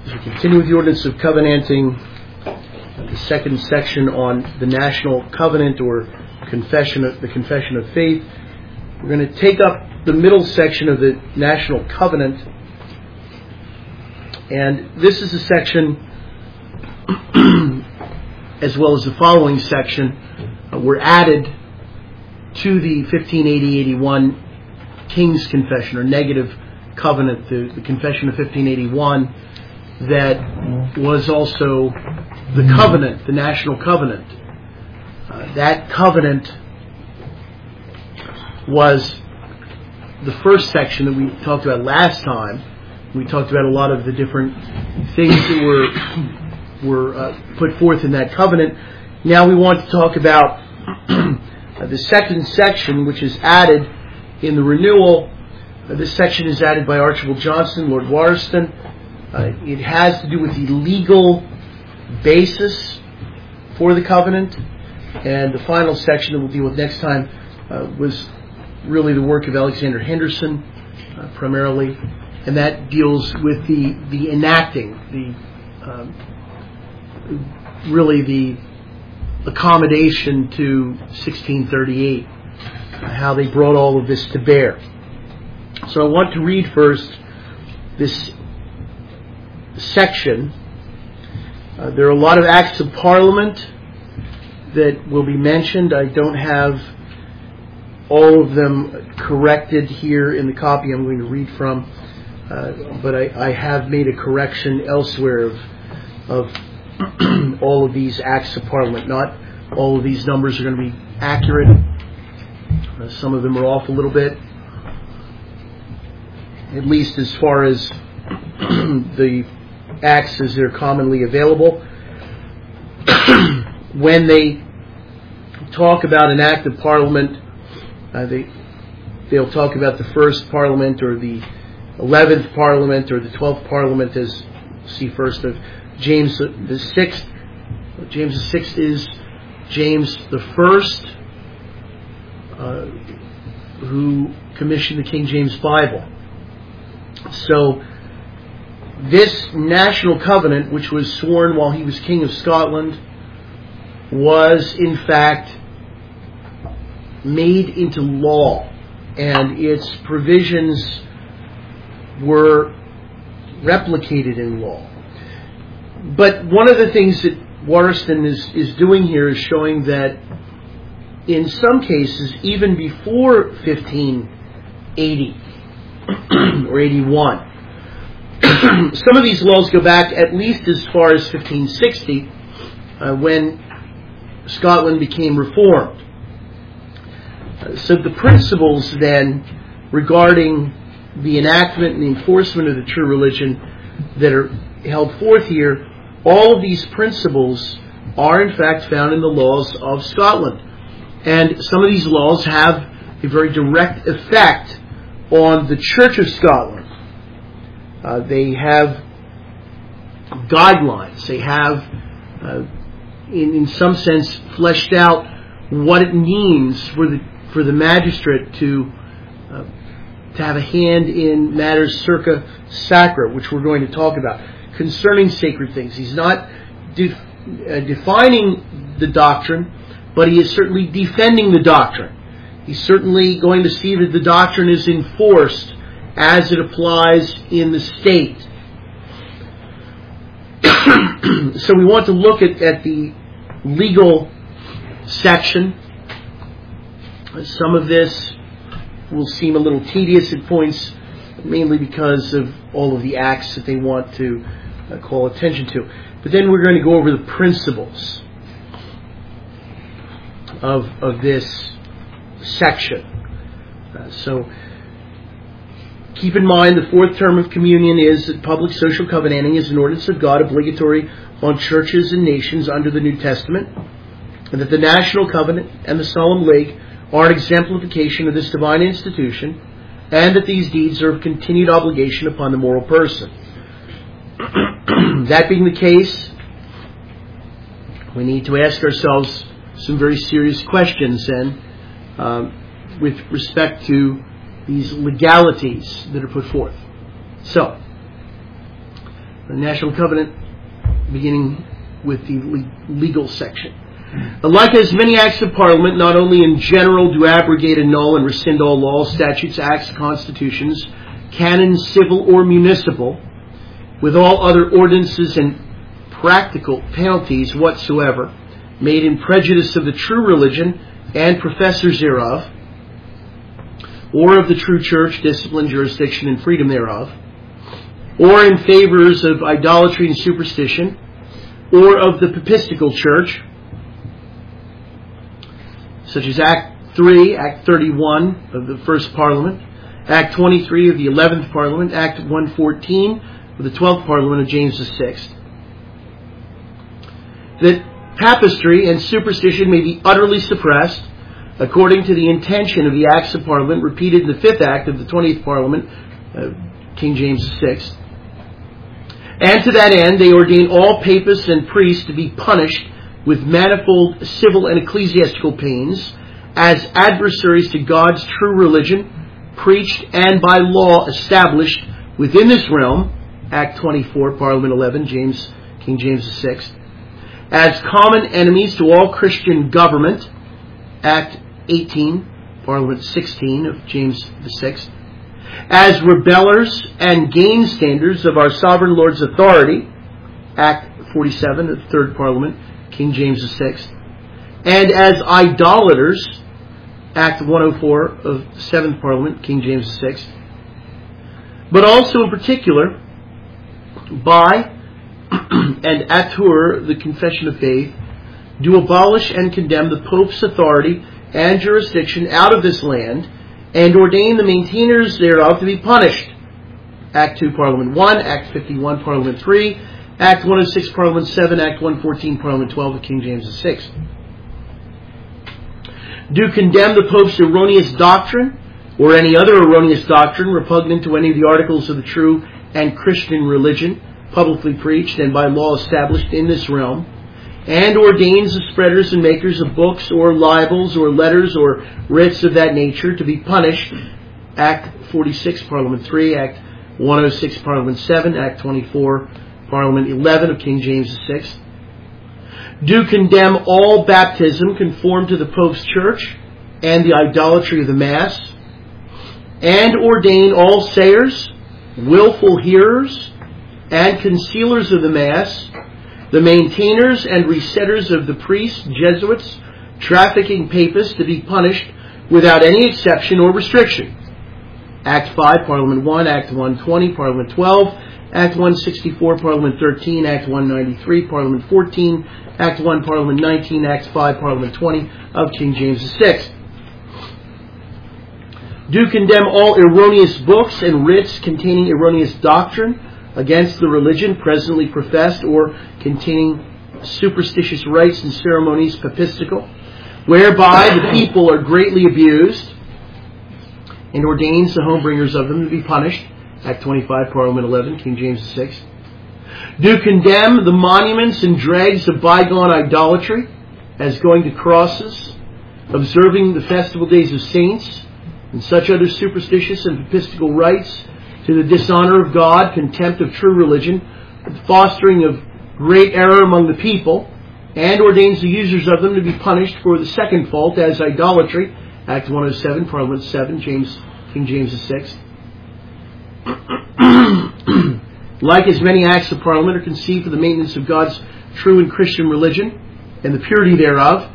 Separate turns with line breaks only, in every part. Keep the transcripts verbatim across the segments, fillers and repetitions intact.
As we continue with the ordinance of covenanting, the second section on the national covenant or confession of, the confession of faith, we're going to take up the middle section of the national covenant, and this is a section, as well as the following section, uh, were added to the fifteen eighty eighty-one King's Confession, or negative covenant, the, the Confession of fifteen eighty-one, that was also the covenant, the national covenant. Uh, that covenant was the first section that we talked about last time. We talked about a lot of the different things that were were uh, put forth in that covenant. Now we want to talk about uh, the second section, which is added in the renewal. Uh, this section is added by Archibald Johnson, Lord Waterston. Uh, it has to do with the legal basis for the covenant. And the final section that we'll deal with next time uh, was really the work of Alexander Henderson, uh, primarily. And that deals with the, the enacting, the um, really the accommodation to sixteen thirty-eight, uh, how they brought all of this to bear. So I want to read first this section. Uh, there are a lot of acts of parliament that will be mentioned. I don't have all of them corrected here in the copy I'm going to read from, uh, but I, I have made a correction elsewhere of, of all of these acts of parliament. Not all of these numbers are going to be accurate. Uh, some of them are off a little bit, at least as far as the acts as they're commonly available. When they talk about an act of parliament, uh, they they'll talk about the first parliament or the eleventh parliament or the twelfth parliament, as see first of James the sixth. James the sixth is James the first, uh, who commissioned the King James Bible. So this national covenant, which was sworn while he was King of Scotland, was in fact made into law, and its provisions were replicated in law. But one of the things that Waterston is, is doing here is showing that in some cases, even before fifteen eighty or eighty-one, some of these laws go back at least as far as fifteen sixty, uh, when Scotland became reformed. Uh, so the principles then regarding the enactment and the enforcement of the true religion that are held forth here, all of these principles are in fact found in the laws of Scotland. And some of these laws have a very direct effect on the Church of Scotland. Uh, they have guidelines. They have, uh, in, in some sense, fleshed out what it means for the for the magistrate to uh, to have a hand in matters circa sacra, which we're going to talk about, concerning sacred things. He's not de- uh, defining the doctrine, but he is certainly defending the doctrine. He's certainly going to see that the doctrine is enforced as it applies in the state. So we want to look at, at the legal section. Some of this will seem a little tedious at points, mainly because of all of the acts that they want to uh, call attention to. But then we're going to go over the principles of, of this section. Uh, so keep in mind, the fourth term of communion is that public social covenanting is an ordinance of God obligatory on churches and nations under the New Testament, and that the national covenant and the solemn league are an exemplification of this divine institution, and that these deeds are of continued obligation upon the moral person. That being the case, we need to ask ourselves some very serious questions then, um, with respect to these legalities that are put forth. So, the National Covenant, beginning with the legal section. Like as many acts of Parliament, not only in general do abrogate, annul, and rescind all laws, statutes, acts, constitutions, canons, civil or municipal, with all other ordinances and practical penalties whatsoever, made in prejudice of the true religion and professors thereof, or of the true church, discipline, jurisdiction, and freedom thereof, or in favors of idolatry and superstition, or of the papistical church, such as Act three, Act thirty-one of the First Parliament, Act twenty-three of the eleventh Parliament, Act one fourteen of the twelfth Parliament of James the sixth. That papistry and superstition may be utterly suppressed according to the intention of the Acts of Parliament repeated in the fifth Act of the twentieth Parliament, uh, King James the sixth. And to that end, they ordain all papists and priests to be punished with manifold civil and ecclesiastical pains as adversaries to God's true religion, preached and by law established within this realm, Act twenty-four, Parliament eleven, James, King James the sixth, as common enemies to all Christian government, Act eighteen, Parliament sixteen of James the sixth, as rebellers and gainstanders of our sovereign Lord's authority, Act forty-seven of the third Parliament, King James the sixth, and as idolaters, Act one oh four of the seventh Parliament, King James the sixth, but also in particular by and atur the Confession of Faith, do abolish and condemn the Pope's authority and jurisdiction out of this land, and ordain the maintainers thereof to be punished. Act two, Parliament one, Act fifty-one, Parliament three, Act one oh six, Parliament seven, Act one fourteen, Parliament twelve of King James the sixth. Do condemn the Pope's erroneous doctrine, or any other erroneous doctrine repugnant to any of the articles of the true and Christian religion, publicly preached and by law established in this realm, and ordains the spreaders and makers of books or libels or letters or writs of that nature to be punished. Act forty-six, Parliament three, Act one oh six, Parliament seven, Act twenty-four, Parliament eleven of King James the sixth. Do condemn all baptism conformed to the Pope's Church and the idolatry of the Mass, and ordain all sayers, willful hearers, and concealers of the Mass, the maintainers and resetters of the priests, Jesuits, trafficking papists to be punished without any exception or restriction. Act five, Parliament one, Act one twenty, Parliament twelve, Act one sixty-four, Parliament thirteen, Act one ninety-three, Parliament fourteen, Act one, Parliament nineteen, Act five, Parliament twenty of King James the sixth. Do condemn all erroneous books and writs containing erroneous doctrine against the religion presently professed, or containing superstitious rites and ceremonies papistical, whereby the people are greatly abused, and ordains the homebringers of them to be punished. Act twenty-five, Parliament eleven, King James the sixth. Do condemn the monuments and dregs of bygone idolatry as going to crosses, observing the festival days of saints, and such other superstitious and papistical rites, to the dishonor of God, contempt of true religion, fostering of great error among the people, and ordains the users of them to be punished for the second fault as idolatry. Act one oh seven, Parliament seven, James, King James the sixth. Like as many acts of Parliament are conceived for the maintenance of God's true and Christian religion, and the purity thereof,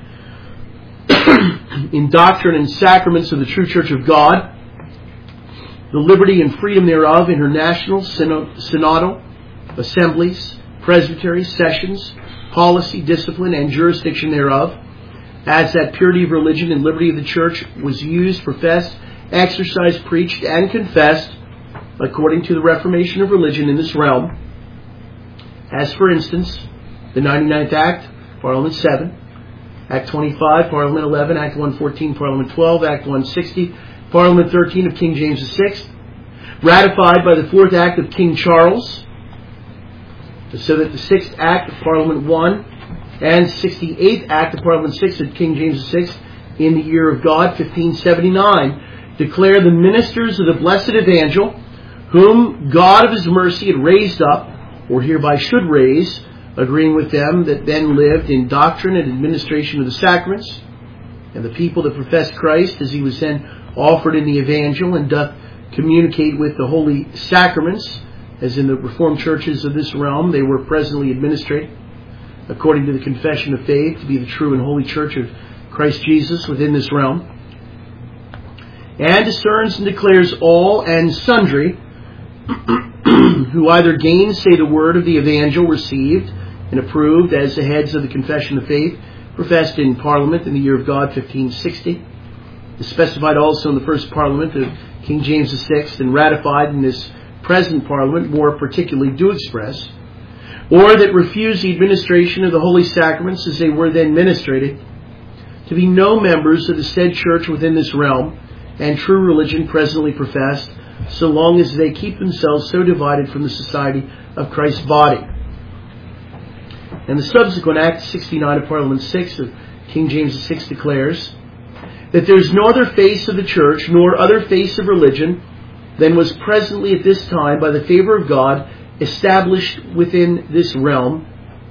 in doctrine and sacraments of the true Church of God, the liberty and freedom thereof in her national, synodal, assemblies, presbyteries, sessions, policy, discipline, and jurisdiction thereof, as that purity of religion and liberty of the Church was used, professed, exercised, preached, and confessed according to the reformation of religion in this realm, as for instance, the ninety-ninth Act, Parliament seven, Act twenty-five, Parliament eleven, Act one fourteen, Parliament twelve, Act one sixty, Parliament thirteen of King James the sixth, ratified by the fourth Act of King Charles, so that the sixth Act of Parliament one and sixty-eighth Act of Parliament six of King James the sixth in the year of God, fifteen seventy-nine, declare the ministers of the blessed Evangel, whom God of His mercy had raised up, or hereby should raise, agreeing with them that then lived in doctrine and administration of the sacraments, and the people that profess Christ as he was then offered in the evangel, and doth communicate with the holy sacraments, as in the Reformed churches of this realm they were presently administered, according to the confession of faith, to be the true and holy church of Christ Jesus within this realm, and discerns and declares all and sundry who either gainsay the word of the evangel received and approved as the heads of the confession of faith, professed in Parliament in the year of God fifteen sixty, is specified also in the first Parliament of King James the Sixth, and ratified in this present Parliament more particularly do express, or that refuse the administration of the holy sacraments as they were then ministrated, to be no members of the said church within this realm, and true religion presently professed, so long as they keep themselves so divided from the society of Christ's body. And the subsequent Act sixty-nine of Parliament six of King James the Sixth declares that there is no other face of the church, nor other face of religion, than was presently at this time, by the favor of God, established within this realm,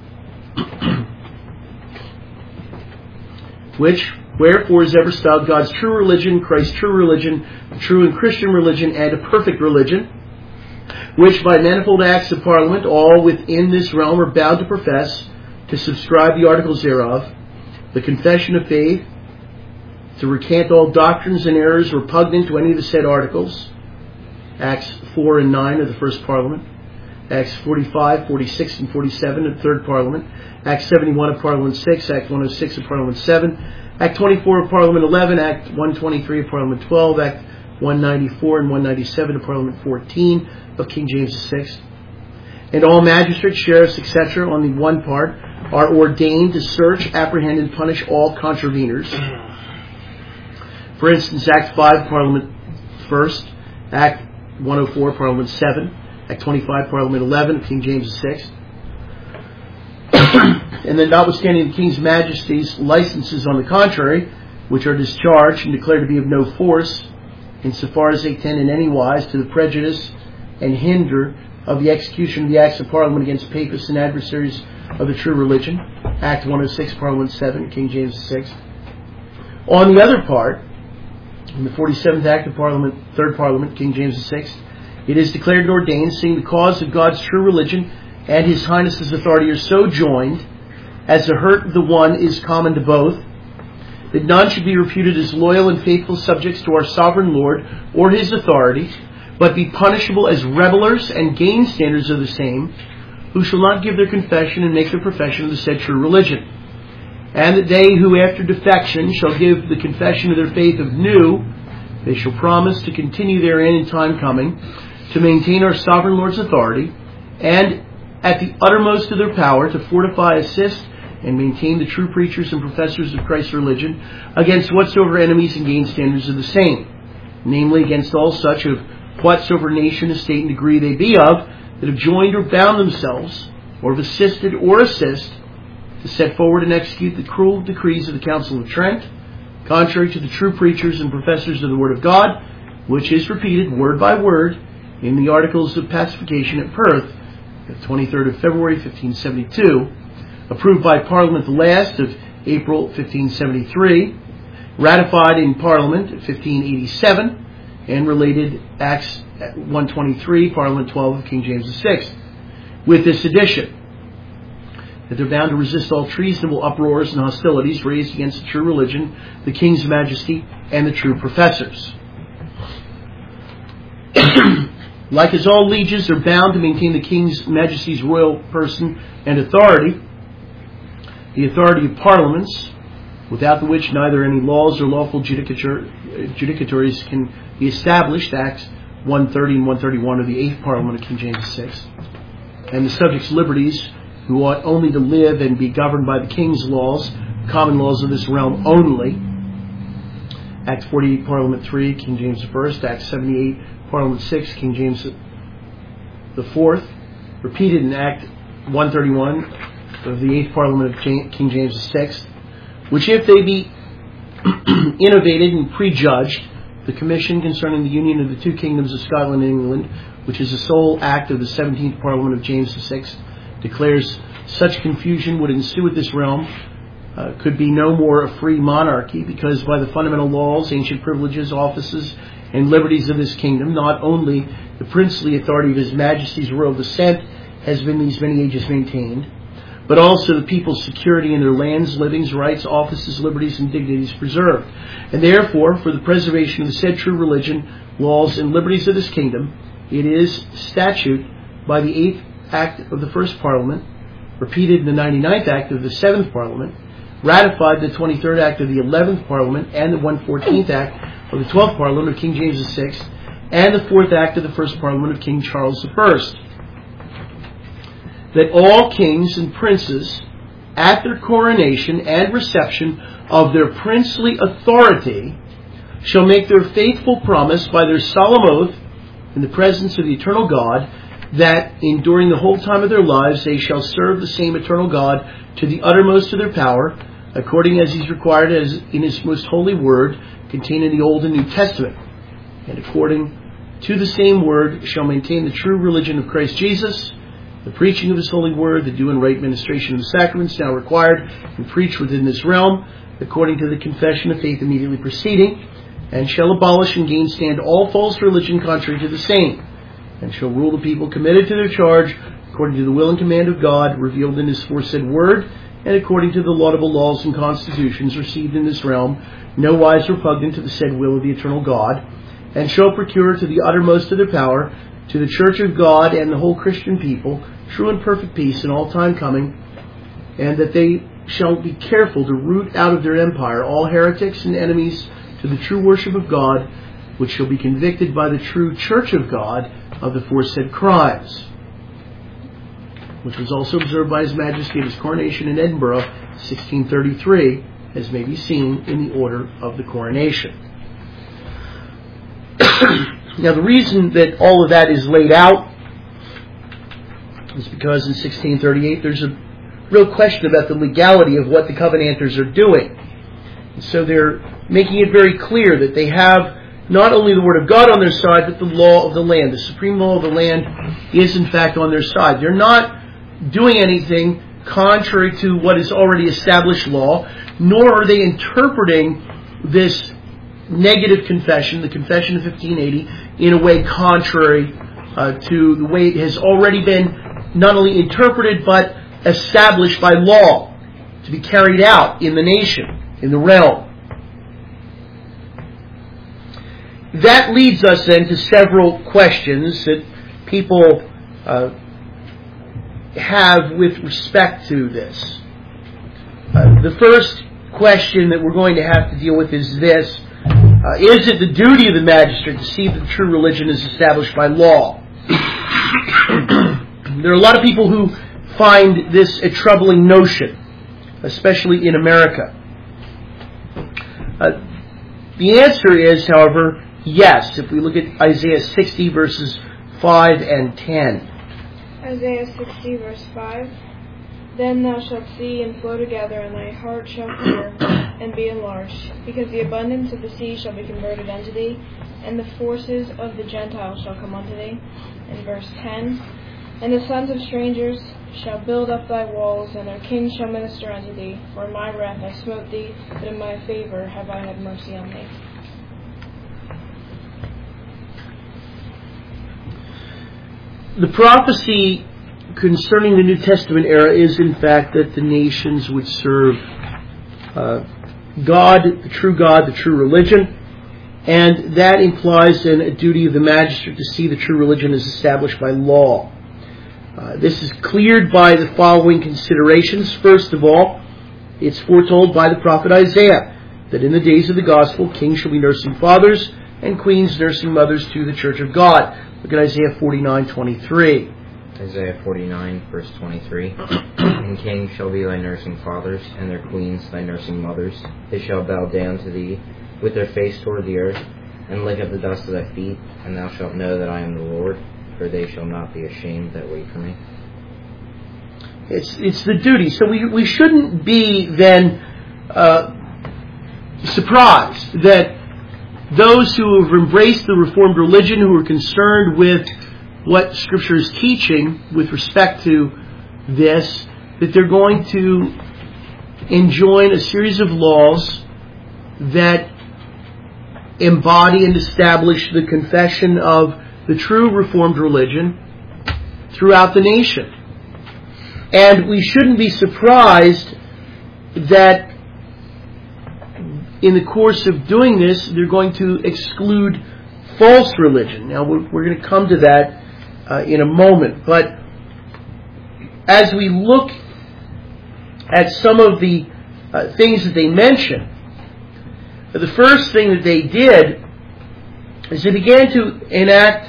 which, wherefore, is ever styled God's true religion, Christ's true religion, the true and Christian religion, and a perfect religion, which by manifold acts of Parliament all within this realm are bound to profess, to subscribe the articles thereof, the confession of faith, to recant all doctrines and errors repugnant to any of the said articles, Acts four and nine of the first Parliament, Acts forty-five, forty-six, and forty-seven of the third Parliament, Acts seventy-one of Parliament six, Act one oh six of Parliament seven, Act twenty-four of Parliament eleven, Act one twenty-three of Parliament twelve, Act one ninety-four and one ninety-seven of Parliament fourteen of King James the Sixth. And all magistrates, sheriffs, et cetera, on the one part, are ordained to search, apprehend, and punish all contraveners. For instance, Act five, Parliament first, Act one oh four, Parliament seven, Act twenty-five, Parliament eleven of King James the Sixth. And then, notwithstanding the King's Majesty's licenses on the contrary, which are discharged and declared to be of no force, insofar as they tend in any wise to the prejudice and hinder of the execution of the acts of Parliament against papists and adversaries of the true religion, Act one oh six, Parliament seven, King James the Sixth. On the other part, in the forty-seventh Act of Parliament, third Parliament, King James the Sixth, it is declared and ordained, seeing the cause of God's true religion and His Highness's authority are so joined, as the hurt of the one is common to both, that none should be reputed as loyal and faithful subjects to our sovereign Lord or His authority, but be punishable as rebellers and gainstanders of the same, who shall not give their confession and make their profession of the said true religion. And that they who after defection shall give the confession of their faith of new, they shall promise to continue therein in time coming, to maintain our sovereign Lord's authority, and at the uttermost of their power to fortify, assist, and maintain the true preachers and professors of Christ's religion against whatsoever enemies and gainstanders of the same, namely against all such of whatsoever nation, estate, and degree they be of, that have joined or bound themselves, or have assisted or assist, to set forward and execute the cruel decrees of the Council of Trent, contrary to the true preachers and professors of the Word of God, which is repeated word by word in the Articles of Pacification at Perth, the twenty-third of February, fifteen seventy-two, approved by Parliament the last of April, fifteen seventy-three, ratified in Parliament, fifteen eighty-seven, and related Acts one twenty-three, Parliament twelve of King James the Sixth, with this addition, that they're bound to resist all treasonable uproars and hostilities raised against the true religion, the King's Majesty, and the true professors. Like as all lieges are bound to maintain the King's Majesty's royal person and authority, the authority of parliaments, without the which neither any laws or lawful judicature, judicatories can be established, Acts one thirty and one thirty-one of the eighth Parliament of King James the Sixth, and the subjects' liberties, who ought only to live and be governed by the King's laws, common laws of this realm only, Act forty-eight, Parliament three, King James the First, Act seventy-eight, Parliament six, King James the Fourth, repeated in Act one thirty-one of the eighth Parliament of King James the Sixth, which if they be innovated and prejudged, the Commission concerning the union of the two kingdoms of Scotland and England, which is the sole act of the seventeenth Parliament of James the Sixth, declares such confusion would ensue at this realm, uh, could be no more a free monarchy, because by the fundamental laws, ancient privileges, offices, and liberties of this kingdom, not only the princely authority of His Majesty's royal descent has been these many ages maintained, but also the people's security in their lands, livings, rights, offices, liberties, and dignities preserved. And therefore, for the preservation of the said true religion, laws, and liberties of this kingdom, it is statute by the eighth Act of the First Parliament, repeated in the ninety-ninth Act of the Seventh Parliament, ratified the twenty-third Act of the eleventh Parliament, and the one hundred fourteenth Act of the twelfth Parliament of King James the Sixth, and the fourth Act of the First Parliament of King Charles the First, that all kings and princes, at their coronation and reception of their princely authority, shall make their faithful promise by their solemn oath in the presence of the eternal God, that in during the whole time of their lives they shall serve the same eternal God to the uttermost of their power, according as He's required as in His most holy word, contained in the Old and New Testament, and according to the same word shall maintain the true religion of Christ Jesus, the preaching of His holy word, the due and right ministration of the sacraments now required and preached within this realm, according to the confession of faith immediately preceding, and shall abolish and gain stand all false religion contrary to the same, and shall rule the people committed to their charge according to the will and command of God revealed in His foresaid word, and according to the laudable laws and constitutions received in this realm, no wise repugnant to the said will of the eternal God, and shall procure to the uttermost of their power to the Church of God and the whole Christian people true and perfect peace in all time coming, and that they shall be careful to root out of their empire all heretics and enemies to the true worship of God, which shall be convicted by the true Church of God of the foresaid crimes, which was also observed by His Majesty at His coronation in Edinburgh, sixteen thirty-three, as may be seen in the order of the coronation. Now, the reason that all of that is laid out is because in sixteen thirty-eight there's a real question about the legality of what the Covenanters are doing. And so they're making it very clear that they have not only the Word of God on their side, but the law of the land. The supreme law of the land is in fact on their side. They're not doing anything contrary to what is already established law, nor are they interpreting this negative confession, the Confession of fifteen eighty, in a way contrary uh, to the way it has already been not only interpreted but established by law to be carried out in the nation, in the realm. That leads us then to several questions that people uh, have with respect to this. Uh, the first question that we're going to have to deal with is this. Uh, is it the duty of the magistrate to see that the true religion is established by law? There are a lot of people who find this a troubling notion, especially in America. Uh, the answer is, however, yes, if we look at Isaiah sixty verses five and ten.
Isaiah sixty verse five. Then thou shalt see and flow together, and thy heart shall fear and be enlarged, because the abundance of the sea shall be converted unto thee, and the forces of the Gentiles shall come unto thee. In verse ten, and the sons of strangers shall build up thy walls, and their kings shall minister unto thee. For in my wrath I smote thee, but in my favor have I had mercy on thee.
The prophecy concerning the New Testament era is, in fact, that the nations would serve uh, God, the true God, the true religion, and that implies then a duty of the magistrate to see the true religion is established by law. Uh, this is cleared by the following considerations. First of all, it's foretold by the prophet Isaiah that in the days of the gospel, kings shall be nursing fathers and queens nursing mothers to the church of God. Look at Isaiah forty-nine twenty-three.
Isaiah forty-nine, verse twenty-three. And kings shall be thy nursing fathers, and their queens thy nursing mothers. They shall bow down to thee with their face toward the earth, and lick up the dust of thy feet, and thou shalt know that I am the Lord, for they shall not be ashamed that wait for me.
It's it's the duty. So we we shouldn't be then uh, surprised that those who have embraced the Reformed religion, who are concerned with what Scripture is teaching with respect to this, that they're going to enjoin a series of laws that embody and establish the confession of the true Reformed religion throughout the nation. And we shouldn't be surprised that in the course of doing this, they're going to exclude false religion. Now, we're, we're going to come to that uh, in a moment. But as we look at some of the uh, things that they mention, the first thing that they did is they began to enact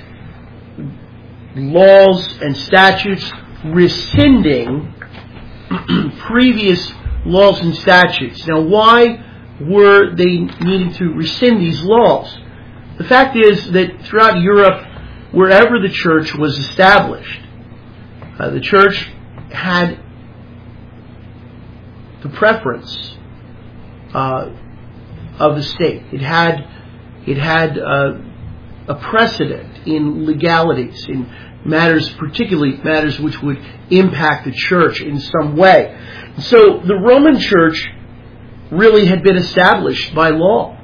laws and statutes rescinding previous laws and statutes. Now, why were they needing to rescind these laws? The fact is that throughout Europe, wherever the church was established, uh, the church had the preference uh, of the state. It had it had uh, a precedent in legalities, in matters, particularly matters which would impact the church in some way. So the Roman Church really had been established by law.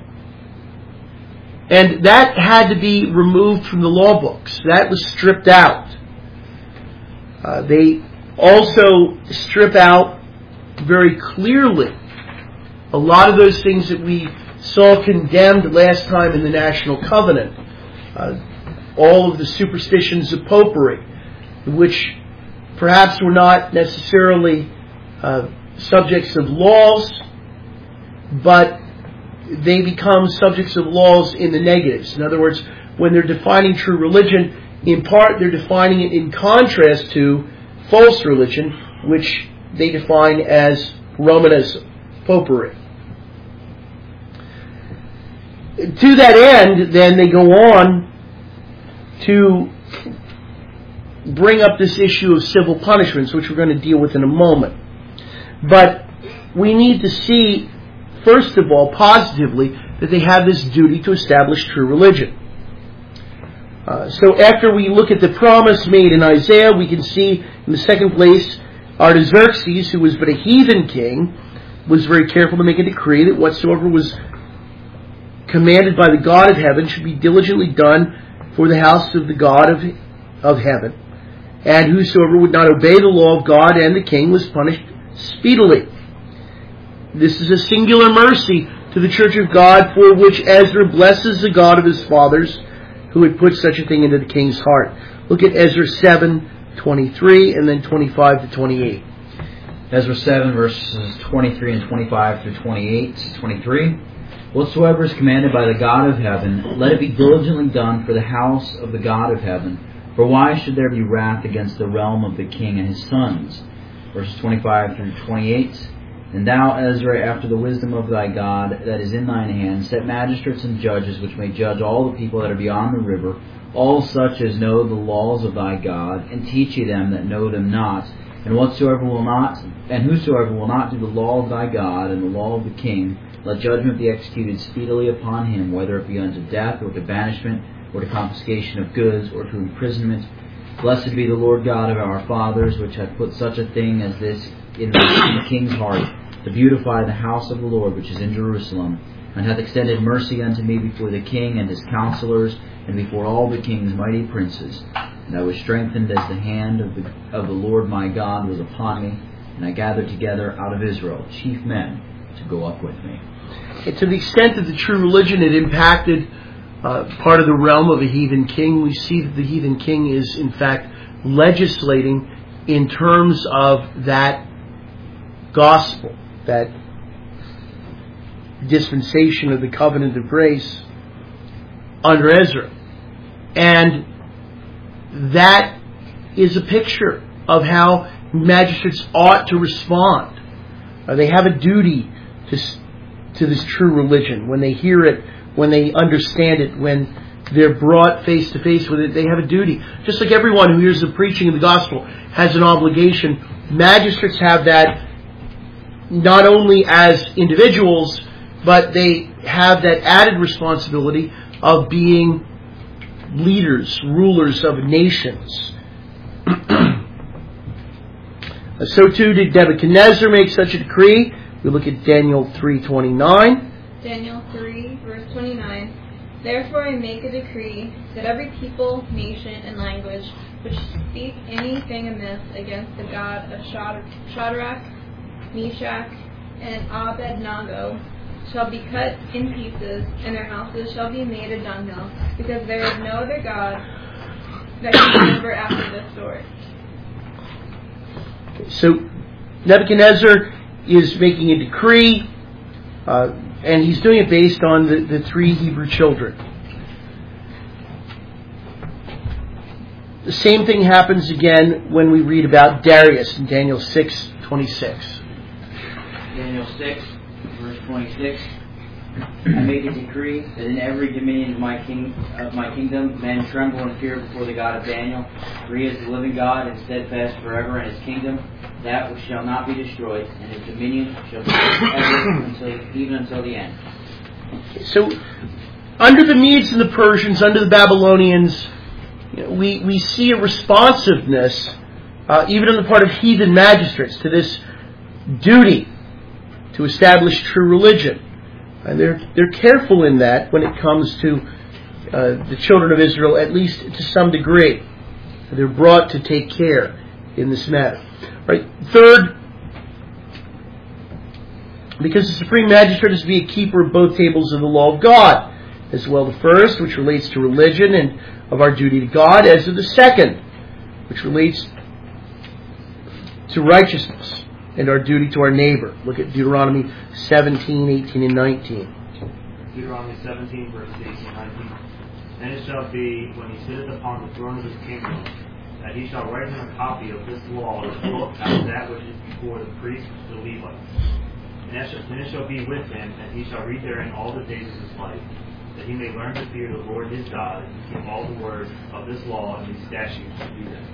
And that had to be removed from the law books. That was stripped out. Uh, they also strip out very clearly a lot of those things that we saw condemned last time in the National Covenant. Uh, all of the superstitions of popery, which perhaps were not necessarily uh, subjects of laws, but they become subjects of laws in the negatives. In other words, when they're defining true religion, in part they're defining it in contrast to false religion, which they define as Romanism, popery. To that end, then, they go on to bring up this issue of civil punishments, which we're going to deal with in a moment. But we need to see, first of all, positively, that they have this duty to establish true religion. Uh, so after we look at the promise made in Isaiah, we can see in the second place, Artaxerxes, who was but a heathen king, was very careful to make a decree that whatsoever was commanded by the God of heaven should be diligently done for the house of the God of, of heaven. And whosoever would not obey the law of God and the king was punished speedily. This is a singular mercy to the church of God, for which Ezra blesses the God of his fathers, who had put such a thing into the king's heart. Look at Ezra seven twenty-three and then twenty-five to twenty-eight.
Ezra seven, verses twenty-three and twenty-five through twenty-eight. twenty-three. Whatsoever is commanded by the God of heaven, let it be diligently done for the house of the God of heaven. For why should there be wrath against the realm of the king and his sons? Verses twenty-five through twenty-eight. And thou, Ezra, after the wisdom of thy God that is in thine hand, set magistrates and judges which may judge all the people that are beyond the river, all such as know the laws of thy God, and teach ye them that know them not. And whatsoever will not, and whosoever will not do the law of thy God and the law of the king, let judgment be executed speedily upon him, whether it be unto death, or to banishment, or to confiscation of goods, or to imprisonment. Blessed be the Lord God of our fathers, which hath put such a thing as this in the, in the king's heart, to beautify the house of the Lord which is in Jerusalem, and hath extended mercy unto me before the king and his counselors, and before all the king's mighty princes. And I was strengthened as the hand of the, of the Lord my God was upon me, and I gathered together out of Israel chief men to go up with me.
And to the extent that the true religion had impacted uh, part of the realm of a heathen king, we see that the heathen king is in fact legislating in terms of that gospel, that dispensation of the covenant of grace under Ezra. And that is a picture of how magistrates ought to respond. Uh, they have a duty to, to this true religion. When they hear it, when they understand it, when they're brought face to face with it, they have a duty. Just like everyone who hears the preaching of the gospel has an obligation, magistrates have that not only as individuals, but they have that added responsibility of being leaders, rulers of nations. So too did Nebuchadnezzar make such a decree. We look at Daniel three twenty-nine.
Daniel three, verse twenty-nine. Therefore I make a decree that every people, nation, and language which speak anything amiss against the God of Shadrach, Meshach, and Abednego shall be cut in pieces, and their houses shall be made a dunghill, because there is no other God that can deliver after this sort.
So Nebuchadnezzar is making a decree, uh, and he's doing it based on the, the three Hebrew children. The same thing happens again when we read about Darius in Daniel six twenty-six.
Daniel six, verse twenty-six. I make a decree that in every dominion of my king of my kingdom men tremble and fear before the God of Daniel, for he is the living God and steadfast forever, and his kingdom that which shall not be destroyed, and his dominion shall be forever until even until the end.
So, under the Medes and the Persians, under the Babylonians, you know, we we see a responsiveness, uh, even on the part of heathen magistrates, to this duty to establish true religion. And they're they're careful in that when it comes to uh, the children of Israel, at least to some degree. They're brought to take care in this matter. Right. Third, because the supreme magistrate is to be a keeper of both tables of the law of God, as well the first, which relates to religion and of our duty to God, as of the second, which relates to righteousness and our duty to our neighbor. Look at Deuteronomy seventeen, eighteen, and nineteen.
Deuteronomy seventeen, verses eighteen and nineteen. Then it shall be, when he sitteth upon the throne of his kingdom, that he shall write him a copy of this law, or book, out of that which is before the priests, the Levites. And it shall, then it shall be with him, and he shall read therein all the days of his life, that he may learn to fear the Lord his God, and to keep all the words of this law and these statutes to do them.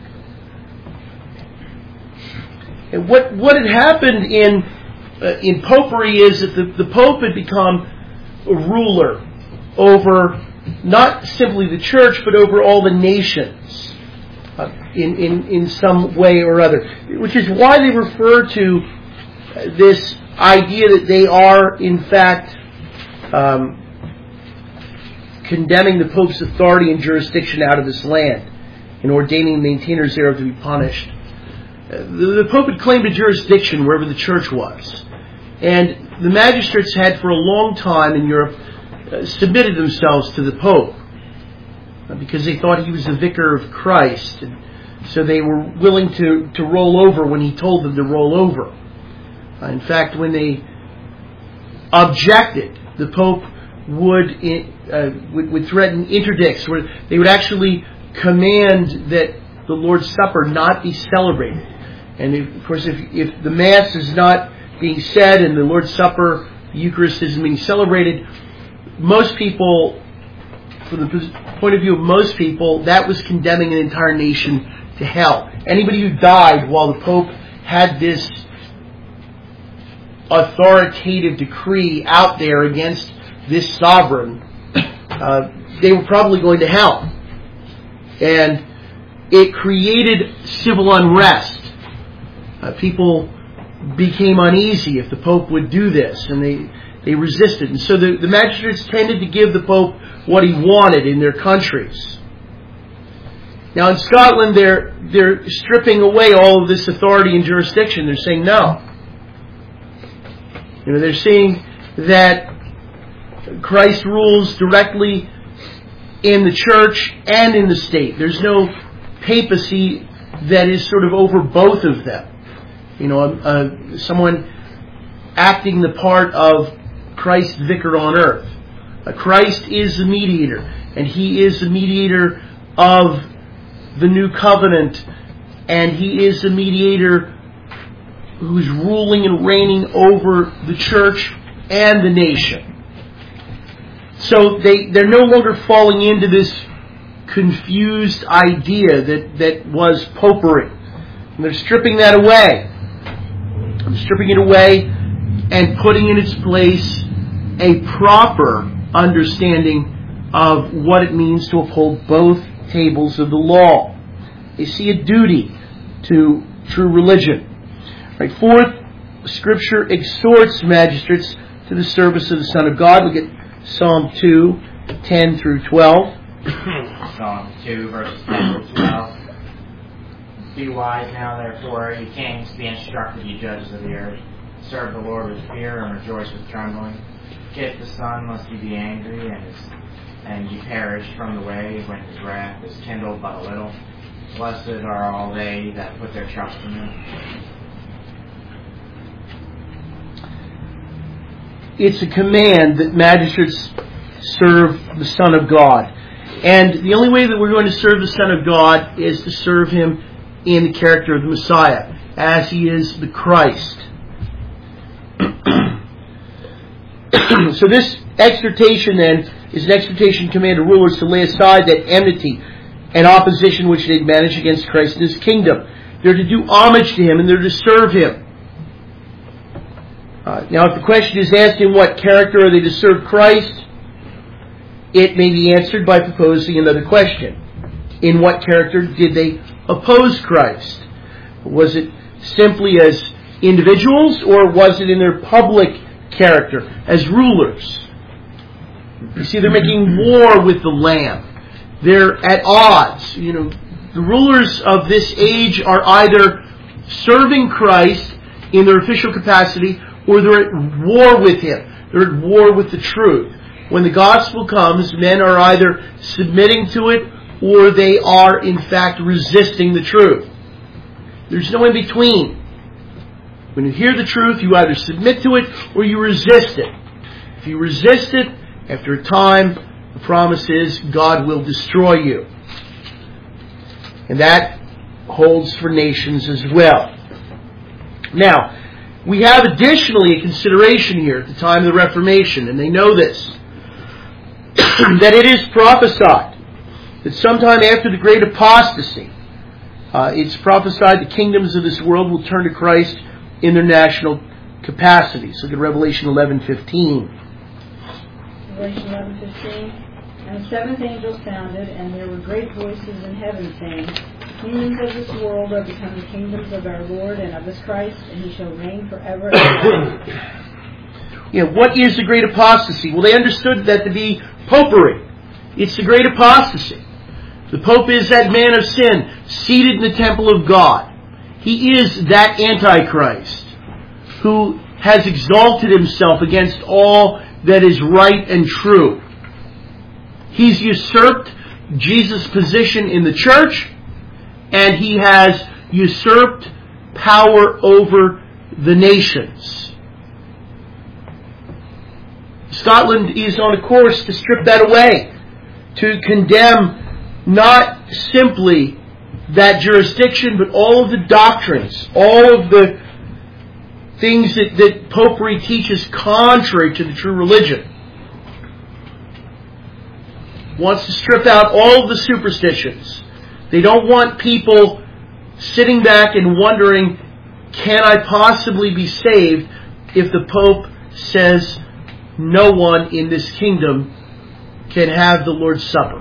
And what what had happened in uh, in popery is that the, the Pope had become a ruler over not simply the church, but over all the nations uh, in, in, in some way or other. Which is why they refer to this idea that they are, in fact, um, condemning the Pope's authority and jurisdiction out of this land and ordaining maintainers thereof to be punished. The Pope had claimed a jurisdiction wherever the church was. And the magistrates had for a long time in Europe uh, submitted themselves to the Pope uh, because they thought he was the vicar of Christ. And so they were willing to, to roll over when he told them to roll over. Uh, in fact, when they objected, the Pope would, uh, would, would threaten interdicts, where they would actually command that the Lord's Supper not be celebrated. And if, of course, if, if the Mass is not being said and the Lord's Supper, the Eucharist, isn't being celebrated, most people, from the point of view of most people, that was condemning an entire nation to hell. Anybody who died while the Pope had this authoritative decree out there against this sovereign, uh, they were probably going to hell. And it created civil unrest. Uh, people became uneasy if the Pope would do this, and they, they resisted. And so the, the magistrates tended to give the Pope what he wanted in their countries. Now in Scotland, they're, they're stripping away all of this authority and jurisdiction. They're saying no. You know, they're saying that Christ rules directly in the church and in the state. There's no papacy that is sort of over both of them. You know, uh, someone acting the part of Christ's vicar on earth. Uh, Christ is the mediator, and he is the mediator of the new covenant, and he is the mediator who's ruling and reigning over the church and the nation. So they, they're no longer falling into this confused idea that, that was popery. And they're stripping that away. They're stripping it away and putting in its place a proper understanding of what it means to uphold both tables of the law. They see a duty to true religion. Right. Fourth, Scripture exhorts magistrates to the service of the Son of God. Look at Psalm two, ten through twelve.
Psalm two, verses ten through twelve. Be wise now, therefore, ye kings, be instructed, ye judges of the earth. Serve the Lord with fear and rejoice with trembling. Kiss the Son, lest ye be angry, and, his, and ye perish from the way when his wrath is kindled but a little. Blessed are all they that put their trust in him.
It's a command that magistrates serve the Son of God. And the only way that we're going to serve the Son of God is to serve Him in the character of the Messiah, as He is the Christ. So this exhortation then is an exhortation command to rulers to lay aside that enmity and opposition which they'd managed against Christ and His kingdom. They're to do homage to Him and they're to serve Him. Uh, now if the question is asked, in what character are they to serve Christ? It may be answered by proposing another question. In what character did they oppose Christ? Was it simply as individuals, or was it in their public character as rulers? You see, they're making war with the Lamb. They're at odds. You know, the rulers of this age are either serving Christ in their official capacity, or they're at war with Him. They're at war with the truth. When the gospel comes, men are either submitting to it, or they are in fact resisting the truth. There's no in between. When you hear the truth, you either submit to it or you resist it. If you resist it, after a time, the promise is God will destroy you. And that holds for nations as well. Now, we have additionally a consideration here at the time of the Reformation, and they know this, that it is prophesied that sometime after the great apostasy, uh, it's prophesied the kingdoms of this world will turn to Christ in their national capacities. Look at Revelation eleven fifteen.
Revelation eleven fifteen. And the seventh angel sounded, and there were great voices in heaven saying, Kingdoms of this world are become the kingdoms of our Lord and of His Christ, and He shall reign forever and ever.
Yeah, what is the great apostasy? Well, they understood that to be popery. It's the great apostasy. The Pope is that man of sin, seated in the temple of God. He is that Antichrist who has exalted himself against all that is right and true. He's usurped Jesus' position in the church, and he has usurped power over the nations. Scotland is on a course to strip that away, to condemn not simply that jurisdiction, but all of the doctrines, all of the things that, that popery teaches contrary to the true religion. Wants to strip out all of the superstitions. They don't want people sitting back and wondering, can I possibly be saved if the Pope says no one in this kingdom can have the Lord's Supper?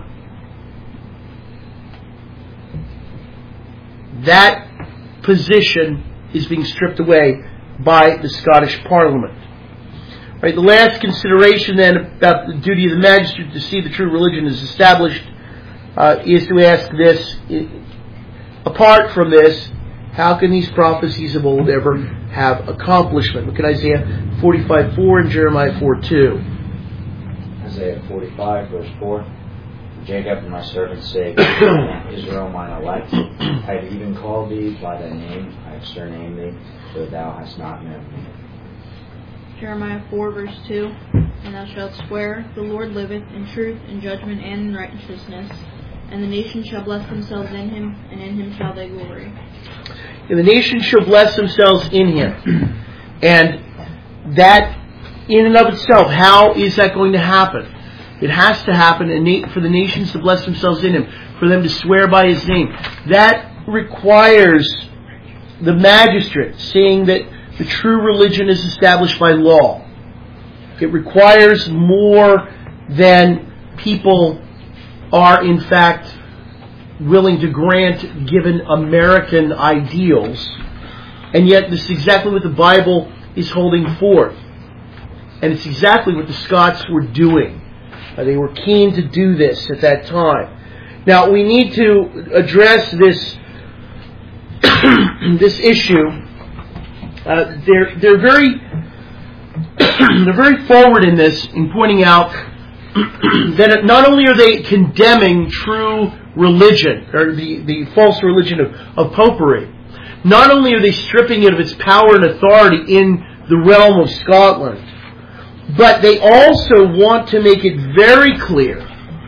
That position is being stripped away by the Scottish Parliament. Right, the last consideration then about the duty of the magistrate to see the true religion is established uh, is to ask this: apart from this, how can these prophecies of old ever have accomplishment? Look at Isaiah forty-five four and Jeremiah four two.
Isaiah forty-five, verse four. Jacob, my servant's sake, Israel, mine elect. I have even called thee by thy name. I have surnamed thee, though thou hast not known me.
Jeremiah four, verse two. And thou shalt swear, the Lord liveth, in truth, in judgment, and in righteousness. And the nations shall bless themselves in him, and in him shall they glory.
And the nations shall bless themselves in him. And that, in and of itself, how is that going to happen? It has to happen for the nations to bless themselves in him, for them to swear by his name. That requires the magistrate seeing that the true religion is established by law. It requires more than people are in fact willing to grant given American ideals. And yet this is exactly what the Bible is holding forth. And it's exactly what the Scots were doing. Uh, they were keen to do this at that time. Now we need to address this this issue. Uh, they're they're very they're very forward in this, in pointing out that not only are they condemning true religion, or the, the false religion of, of popery, not only are they stripping it of its power and authority in the realm of Scotland, but they also want to make it very clear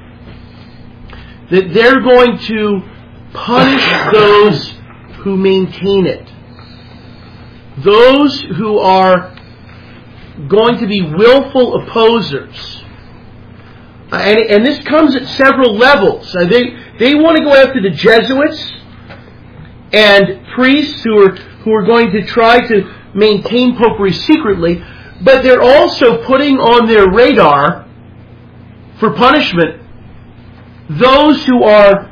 that they're going to punish those who maintain it. Those who are going to be willful opposers. Uh, and, and this comes at several levels. Uh, they they want to go after the Jesuits and priests who are who are going to try to maintain popery secretly, but they're also putting on their radar for punishment those who are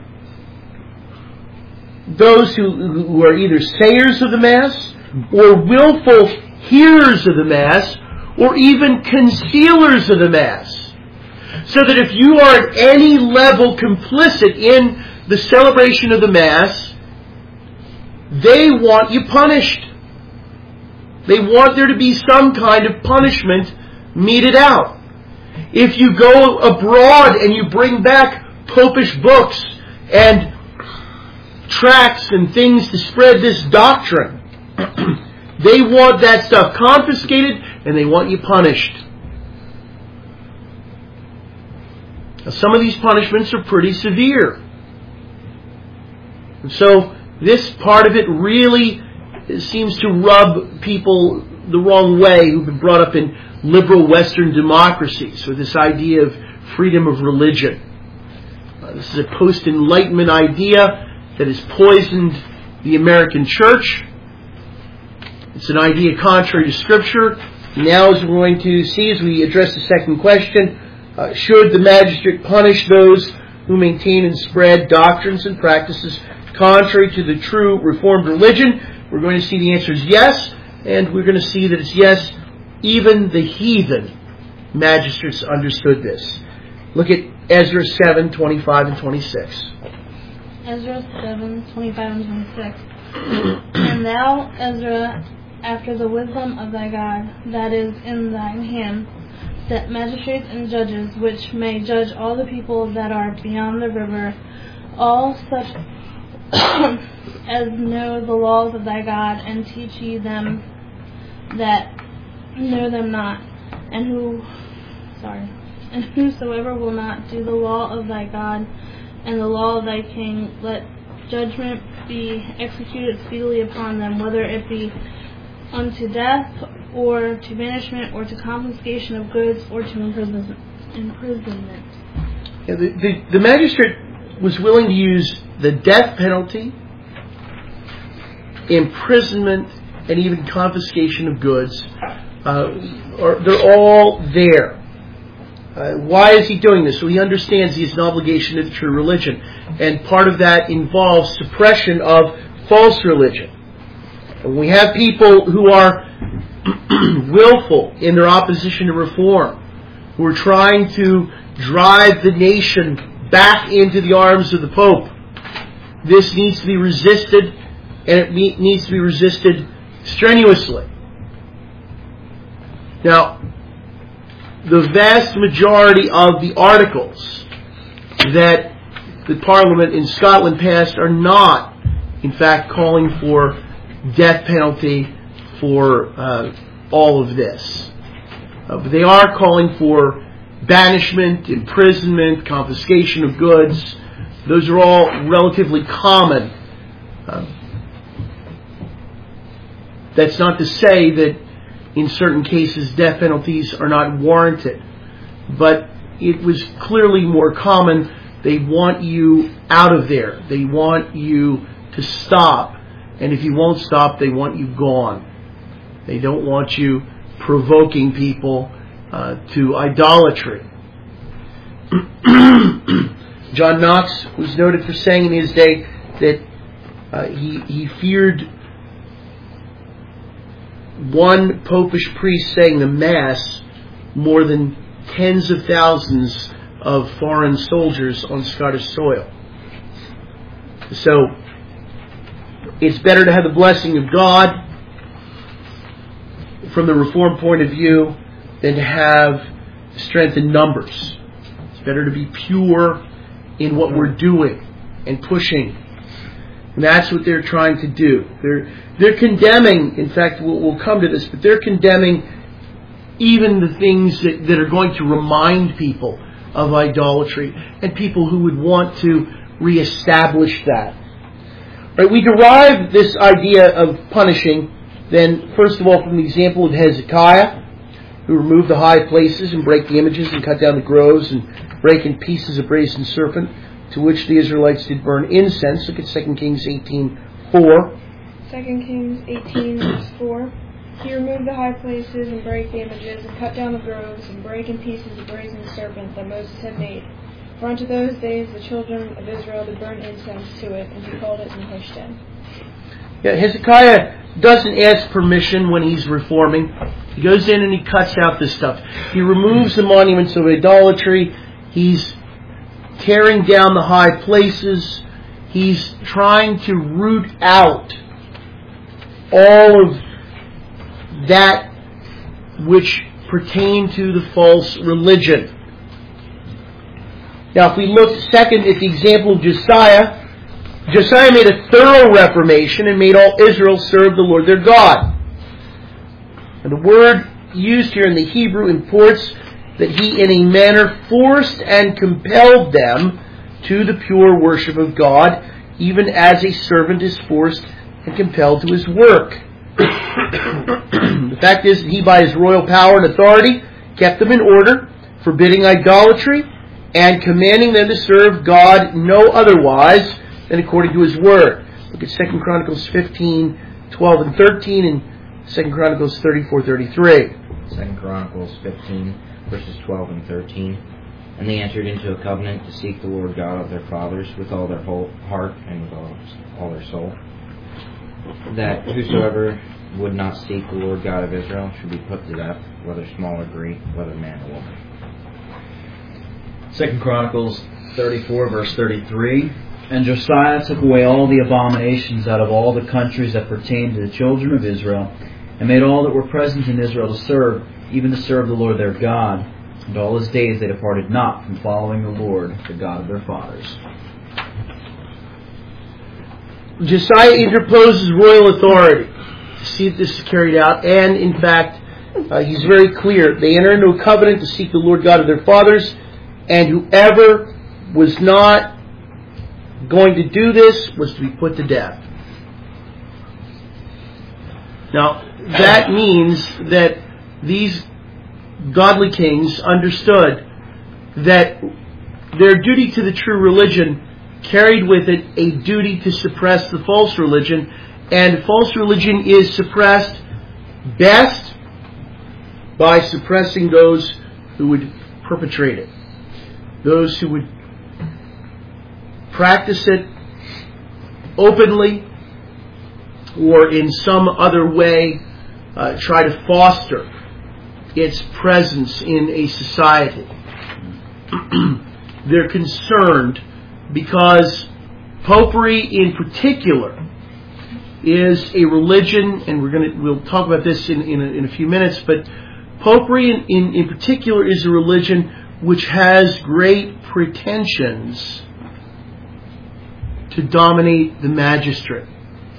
those who, who are either sayers of the Mass or willful hearers of the Mass or even concealers of the Mass. So that if you are at any level complicit in the celebration of the Mass, they want you punished. They want there to be some kind of punishment meted out. If you go abroad and you bring back popish books and tracts and things to spread this doctrine, they want that stuff confiscated and they want you punished. Now, some of these punishments are pretty severe. And so this part of it really seems to rub people the wrong way who've been brought up in liberal Western democracies with this idea of freedom of religion. Uh, this is a post-Enlightenment idea that has poisoned the American church. It's an idea contrary to Scripture. Now, as we're going to see as we address the second question, uh, should the magistrate punish those who maintain and spread doctrines and practices contrary to the true Reformed religion? We're going to see the answer is yes, and we're going to see that it's yes, even the heathen magistrates understood this. Look at Ezra seven, twenty-five and twenty-six.
Ezra seven, twenty-five and twenty-six. And thou, Ezra, after the wisdom of thy God, that is in thine hand, set magistrates and judges, which may judge all the people that are beyond the river, all such as know the laws of thy God, and teach ye them that know them not, and who, sorry, and whosoever will not do the law of thy God and the law of thy king, let judgment be executed speedily upon them, whether it be unto death, or to banishment, or to confiscation of goods, or to imprisonment. imprisonment.
Yeah, the, the, the magistrate was willing to use the death penalty, imprisonment, and even confiscation of goods. Uh, or they're all there. Uh, why is he doing this? Well, he understands he has an obligation to the true religion. And part of that involves suppression of false religion. And we have people who are willful in their opposition to reform, who are trying to drive the nation back into the arms of the Pope. This needs to be resisted, and it needs to be resisted strenuously. Now, the vast majority of the articles that the Parliament in Scotland passed are not, in fact, calling for death penalty for uh, all of this. Uh, but they are calling for banishment, imprisonment, confiscation of goods. Those are all relatively common. Uh, that's not to say that in certain cases death penalties are not warranted. But it was clearly more common. They want you out of there. They want you to stop. And if you won't stop, they want you gone. They don't want you provoking people uh, to idolatry. John Knox was noted for saying in his day that uh, he, he feared one popish priest saying the Mass more than tens of thousands of foreign soldiers on Scottish soil. So, it's better to have the blessing of God from the Reformed point of view than to have strength in numbers. It's better to be pure in what we're doing and pushing. And that's what they're trying to do. They're they're condemning, in fact, we'll, we'll come to this, but they're condemning even the things that, that are going to remind people of idolatry and people who would want to reestablish that. Right, we derive this idea of punishing, then, first of all, from the example of Hezekiah, who removed the high places and break the images and cut down the groves and break in pieces a brazen serpent, to which the Israelites did burn incense. Look at Second Kings eighteen four.
Second Kings eighteen, verse four. He removed the high places and brake the images and cut down the groves and brake in pieces the brazen serpent that Moses had made. For unto those days the children of Israel did burn incense to it, and he called it Nehushtan.
Yeah, Hezekiah doesn't ask permission when he's reforming. He goes in and he cuts out this stuff. He removes the monuments of idolatry. He's tearing down the high places. He's trying to root out all of that which pertain to the false religion. Now, if we look second at the example of Josiah, Josiah made a thorough reformation and made all Israel serve the Lord their God. And the word used here in the Hebrew imports that he in a manner forced and compelled them to the pure worship of God, even as a servant is forced and compelled to his work. The fact is that he, by his royal power and authority, kept them in order, forbidding idolatry, and commanding them to serve God no otherwise than according to his word. Look at Second Chronicles fifteen, twelve, and thirteen, and Second Chronicles thirty-four, thirty-three.
Second Chronicles fifteen, verses twelve and thirteen. And they entered into a covenant to seek the Lord God of their fathers with all their whole heart and with all, all their soul, that whosoever would not seek the Lord God of Israel should be put to death, whether small or great, whether man or woman.
Second Chronicles thirty-four, verse thirty-three. And Josiah took away all the abominations out of all the countries that pertained to the children of Israel, and made all that were present in Israel to serve, even to serve the Lord their God. And all his days they departed not from following the Lord, the God of their fathers.
Josiah interposes royal authority to see that this is carried out, and in fact, uh, he's very clear. They enter into a covenant to seek the Lord God of their fathers, and whoever was not going to do this was to be put to death. Now, that means that these godly kings understood that their duty to the true religion carried with it a duty to suppress the false religion, and false religion is suppressed best by suppressing those who would perpetrate it, those who would practice it openly or in some other way uh, try to foster its presence in a society. They're concerned because popery in particular is a religion, and we're going to we'll talk about this in in a, in a few minutes, but popery in, in, in particular is a religion which has great pretensions to dominate the magistrate.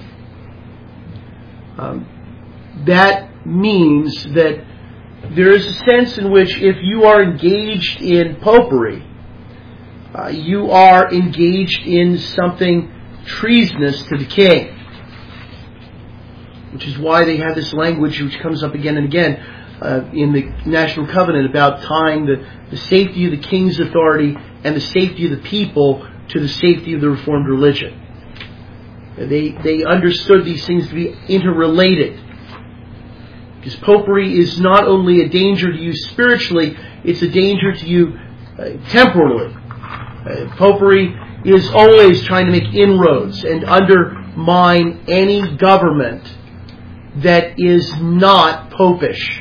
Um, that means that there is a sense in which if you are engaged in popery, uh, you are engaged in something treasonous to the king. Which is why they have this language which comes up again and again uh, in the National Covenant about tying the, the safety of the king's authority and the safety of the people to the safety of the Reformed religion. They they understood these things to be interrelated. Because popery is not only a danger to you spiritually, it's a danger to you uh, temporally. Uh, popery is always trying to make inroads and undermine any government that is not popish.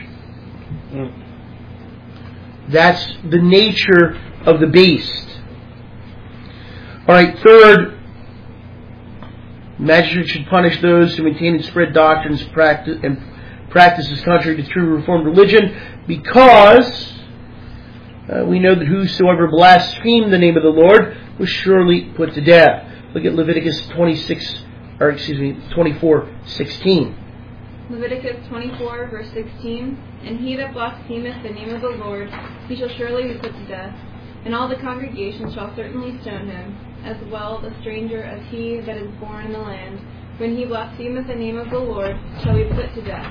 That's the nature of the beast. All right, third, magistrates should punish those who maintain and spread doctrines practice, and practices contrary to true Reformed religion, because uh, we know that whosoever blasphemed the name of the Lord was surely put to death. Look at Leviticus twenty-six, or excuse me, twenty-four sixteen.
Leviticus twenty-four, verse sixteen. And he that blasphemeth the name of the Lord, he shall surely be put to death. And all the congregation shall certainly stone him, as well the stranger as he that is born in the land. When he blasphemeth the name of the Lord, shall be put to death.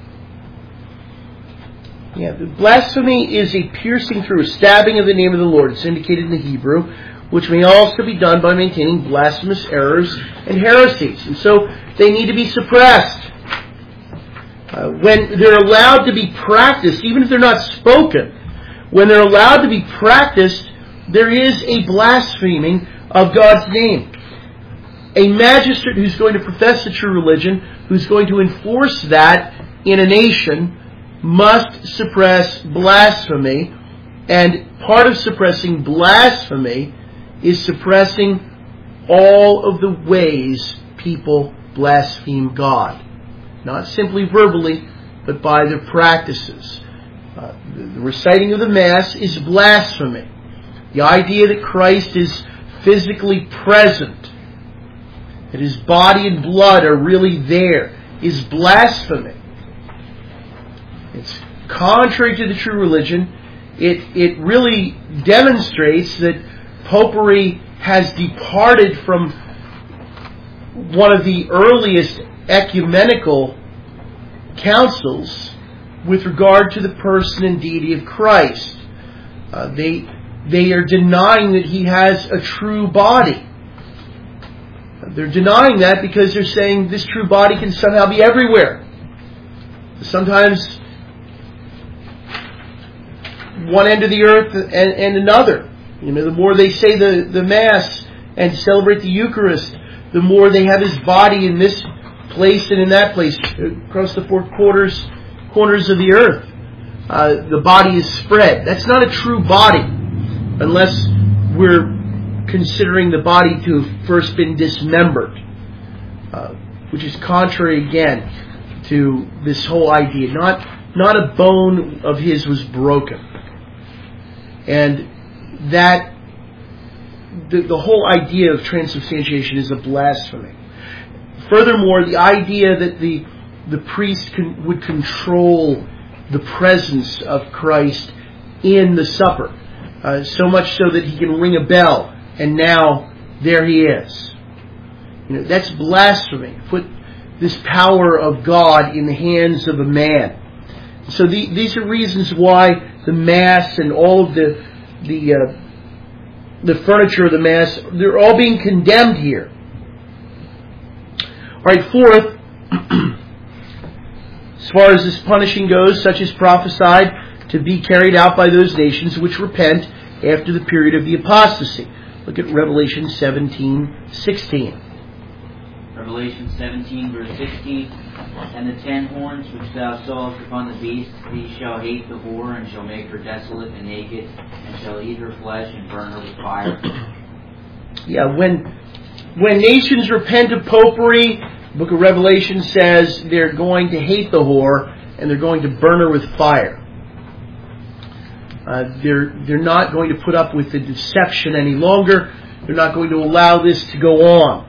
Yeah, the blasphemy is a piercing through, a stabbing of the name of the Lord. It's indicated in the Hebrew, which may also be done by maintaining blasphemous errors and heresies. And so they need to be suppressed. Uh, when they're allowed to be practiced, even if they're not spoken, when they're allowed to be practiced, there is a blaspheming of God's name. A magistrate who's going to profess the true religion, who's going to enforce that in a nation, must suppress blasphemy. And part of suppressing blasphemy is suppressing all of the ways people blaspheme God. Not simply verbally, but by their practices. Uh, the, the reciting of the Mass is blasphemy. The idea that Christ is physically present, that His body and blood are really there, is blasphemy. It's contrary to the true religion. It, it really demonstrates that popery has departed from one of the earliest ecumenical councils with regard to the person and deity of Christ. Uh, they they are denying that He has a true body. They're denying that because they're saying this true body can somehow be everywhere. Sometimes one end of the earth and, and another. You know, the more they say the, the Mass and celebrate the Eucharist, the more they have His body in this place and in that place, across the four quarters corners of the earth. Uh, the body is spread. That's not a true body, unless we're considering the body to have first been dismembered, uh, which is contrary again to this whole idea. Not not a bone of His was broken, and that the, the whole idea of transubstantiation is a blasphemy. Furthermore, the idea that the the priest can, would control the presence of Christ in the supper, uh, so much so that He can ring a bell and now there He is. You know, that's blasphemy. Put this power of God in the hands of a man. So the, these are reasons why the Mass and all of the the uh, the furniture of the Mass, they're all being condemned here. All right, fourth, as far as this punishing goes, such is prophesied to be carried out by those nations which repent after the period of the apostasy. Look at Revelation seventeen sixteen.
Revelation seventeen, verse sixteen. And the ten horns which thou sawest upon the beast, these shall hate the whore, and shall make her desolate and naked, and shall eat her flesh and burn her with fire.
Yeah, when when nations repent of popery, the book of Revelation says they're going to hate the whore and they're going to burn her with fire. Uh, they're they're not going to put up with the deception any longer. They're not going to allow this to go on.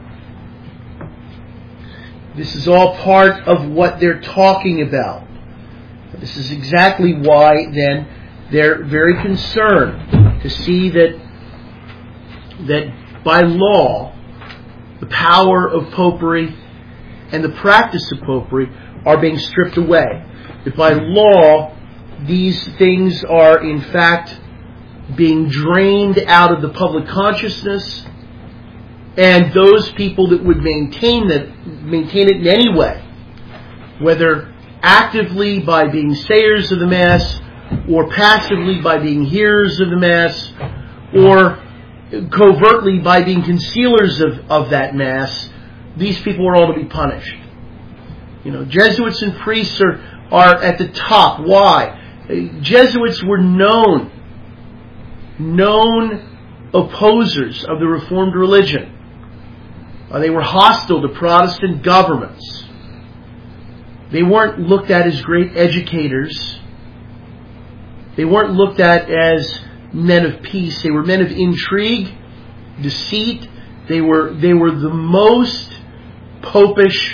This is all part of what they're talking about. This is exactly why, then, they're very concerned to see that that by law, the power of popery and the practice of popery are being stripped away. That by law, these things are in fact being drained out of the public consciousness, and those people that would maintain that maintain it in any way, whether actively by being sayers of the Mass, or passively by being hearers of the Mass, or covertly by being concealers of, of that Mass, these people are all to be punished. You know, Jesuits and priests are, are at the top. Why? Jesuits were known, known opposers of the Reformed religion. Uh, they were hostile to Protestant governments. They weren't looked at as great educators. They weren't looked at as men of peace. They were men of intrigue, deceit. They were they were the most popish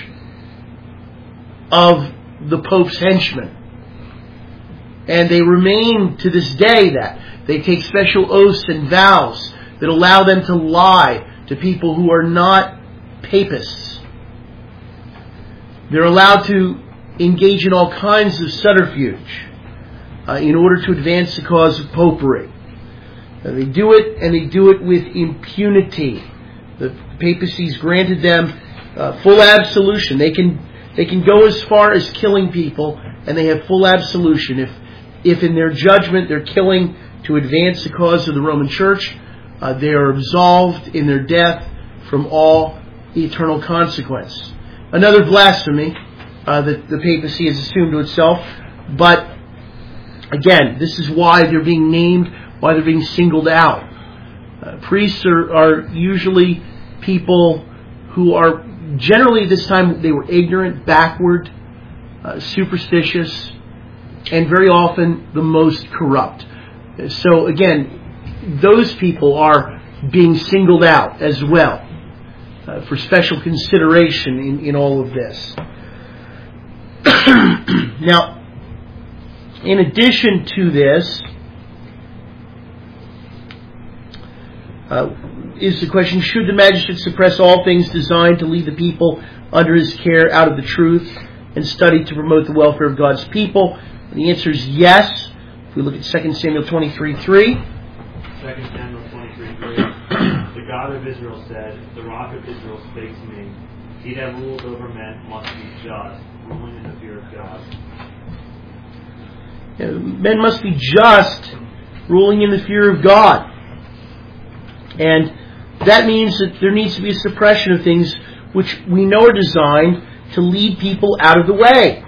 of the Pope's henchmen. And they remain to this day that. They take special oaths and vows that allow them to lie to people who are not papists. They're allowed to engage in all kinds of subterfuge uh, in order to advance the cause of popery. Uh, they do it, and they do it with impunity. The papacy's granted them uh, full absolution. They can they can go as far as killing people, and they have full absolution. If if in their judgment they're killing to advance the cause of the Roman Church, uh, they are absolved in their death from all eternal consequence. Another blasphemy uh, that the papacy has assumed to itself. But again, this is why they're being named, why they're being singled out. Uh, priests are, are usually people who are generally at this time they were ignorant, backward, uh, superstitious, and very often the most corrupt. So again, those people are being singled out as well uh, for special consideration in, in all of this. Now, in addition to this, uh, is the question, should the magistrate suppress all things designed to lead the people under his care out of the truth and study to promote the welfare of God's people? And the answer is yes. If we look at Second Samuel twenty-three three.
Second Samuel twenty-three three. The God of Israel said, the Rock of Israel spake to me, he that rules over men must be just, ruling in the fear of God.
Yeah, men must be just, ruling in the fear of God. And that means that there needs to be a suppression of things which we know are designed to lead people out of the way.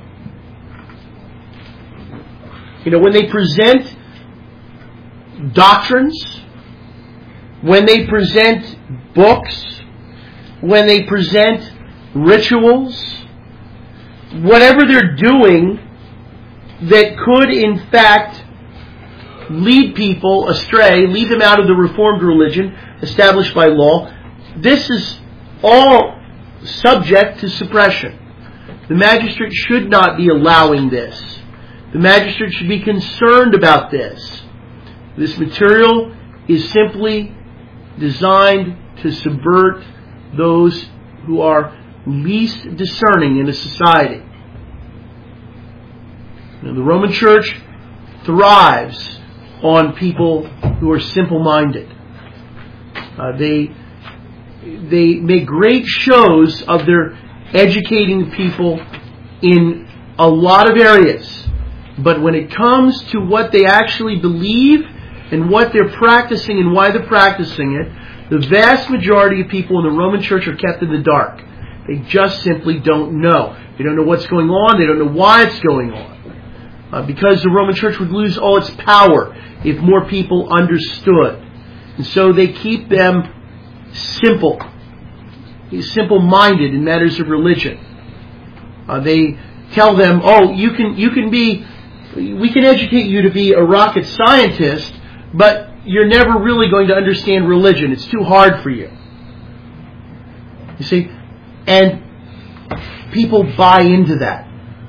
You know, when they present doctrines, when they present books, when they present rituals, whatever they're doing that could in fact lead people astray, lead them out of the Reformed religion established by law, this is all subject to suppression. The magistrate should not be allowing this. The magistrate should be concerned about this. This material is simply designed to subvert those who are least discerning in a society. You know, the Roman Church thrives on people who are simple-minded. Uh, they they make great shows of their educating people in a lot of areas. But when it comes to what they actually believe and what they're practicing and why they're practicing it, the vast majority of people in the Roman Church are kept in the dark. They just simply don't know. They don't know what's going on. They don't know why it's going on. Uh, because the Roman Church would lose all its power if more people understood. And so they keep them simple, simple-minded in matters of religion. Uh, they tell them, oh, you can you can be, we can educate you to be a rocket scientist, but you're never really going to understand religion. It's too hard for you. You see? And people buy into that.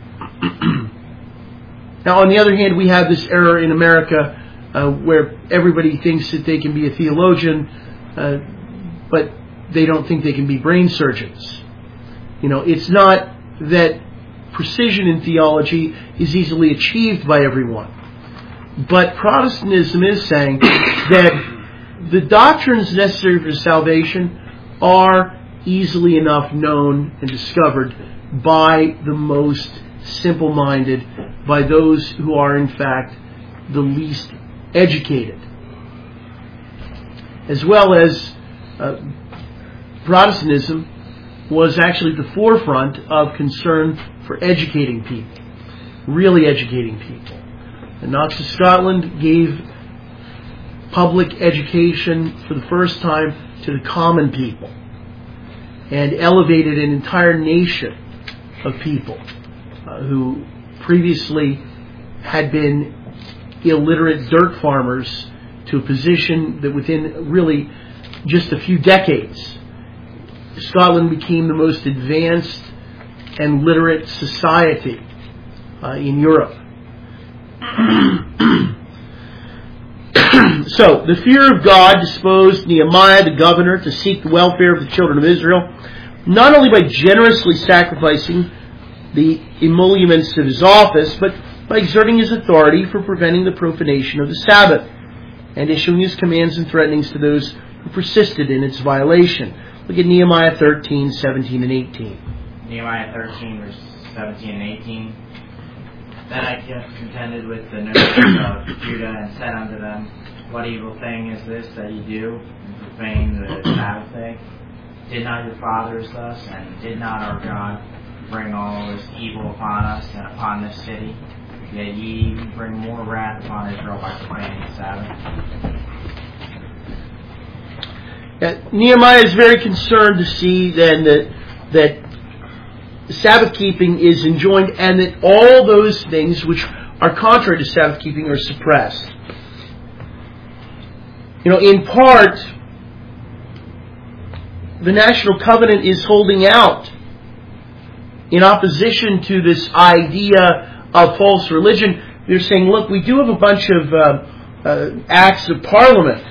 Now, on the other hand, we have this error in America uh, where everybody thinks that they can be a theologian, uh, but they don't think they can be brain surgeons. You know, it's not that precision in theology is easily achieved by everyone. But Protestantism is saying that the doctrines necessary for salvation are easily enough known and discovered by the most simple-minded, by those who are in fact the least educated. As well as uh, Protestantism was actually at the forefront of concern for educating people, really educating people. The Knox of Scotland gave public education for the first time to the common people and elevated an entire nation of people uh, who previously had been illiterate dirt farmers to a position that within really just a few decades, Scotland became the most advanced and literate society uh, in Europe. So, the fear of God disposed Nehemiah, the governor, to seek the welfare of the children of Israel, not only by generously sacrificing the emoluments of his office, but by exerting his authority for preventing the profanation of the Sabbath, and issuing his commands and threatenings to those who persisted in its violation. Look at Nehemiah thirteen, seventeen, and eighteen.
Nehemiah thirteen, verses seventeen and eighteen. Then I contended with the nobles of Judah and said unto them, What evil thing is this that ye do, and profane the Sabbath day? Did not your fathers thus, and did not our God bring all this evil upon us and upon this city? Yet ye bring more wrath upon Israel by profaning the Sabbath.
Uh, Nehemiah is very concerned to see then that that Sabbath keeping is enjoined, and that all those things which are contrary to Sabbath keeping are suppressed. You know, in part, the National Covenant is holding out in opposition to this idea of false religion. They're saying, look, we do have a bunch of uh, uh, acts of Parliament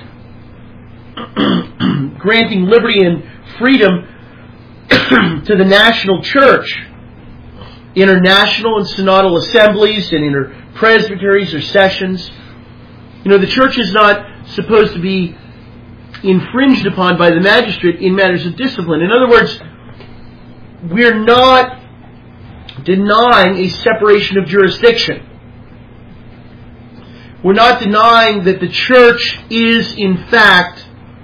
granting liberty and freedom to the national church, international and synodal assemblies and inter-presbyteries or sessions. You know, the church is not supposed to be infringed upon by the magistrate in matters of discipline. In other words, we're not denying a separation of jurisdiction. We're not denying that the church is, in fact,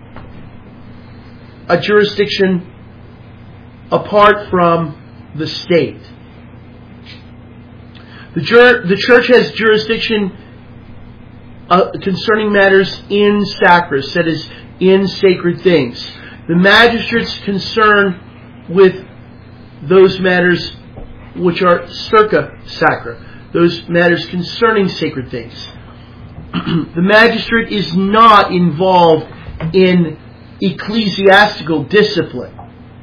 a jurisdiction apart from the state. The, jur- the church has jurisdiction uh, concerning matters in sacris, that is, in sacred things. The magistrate's concern with those matters which are circa sacra, those matters concerning sacred things. The magistrate is not involved in ecclesiastical discipline,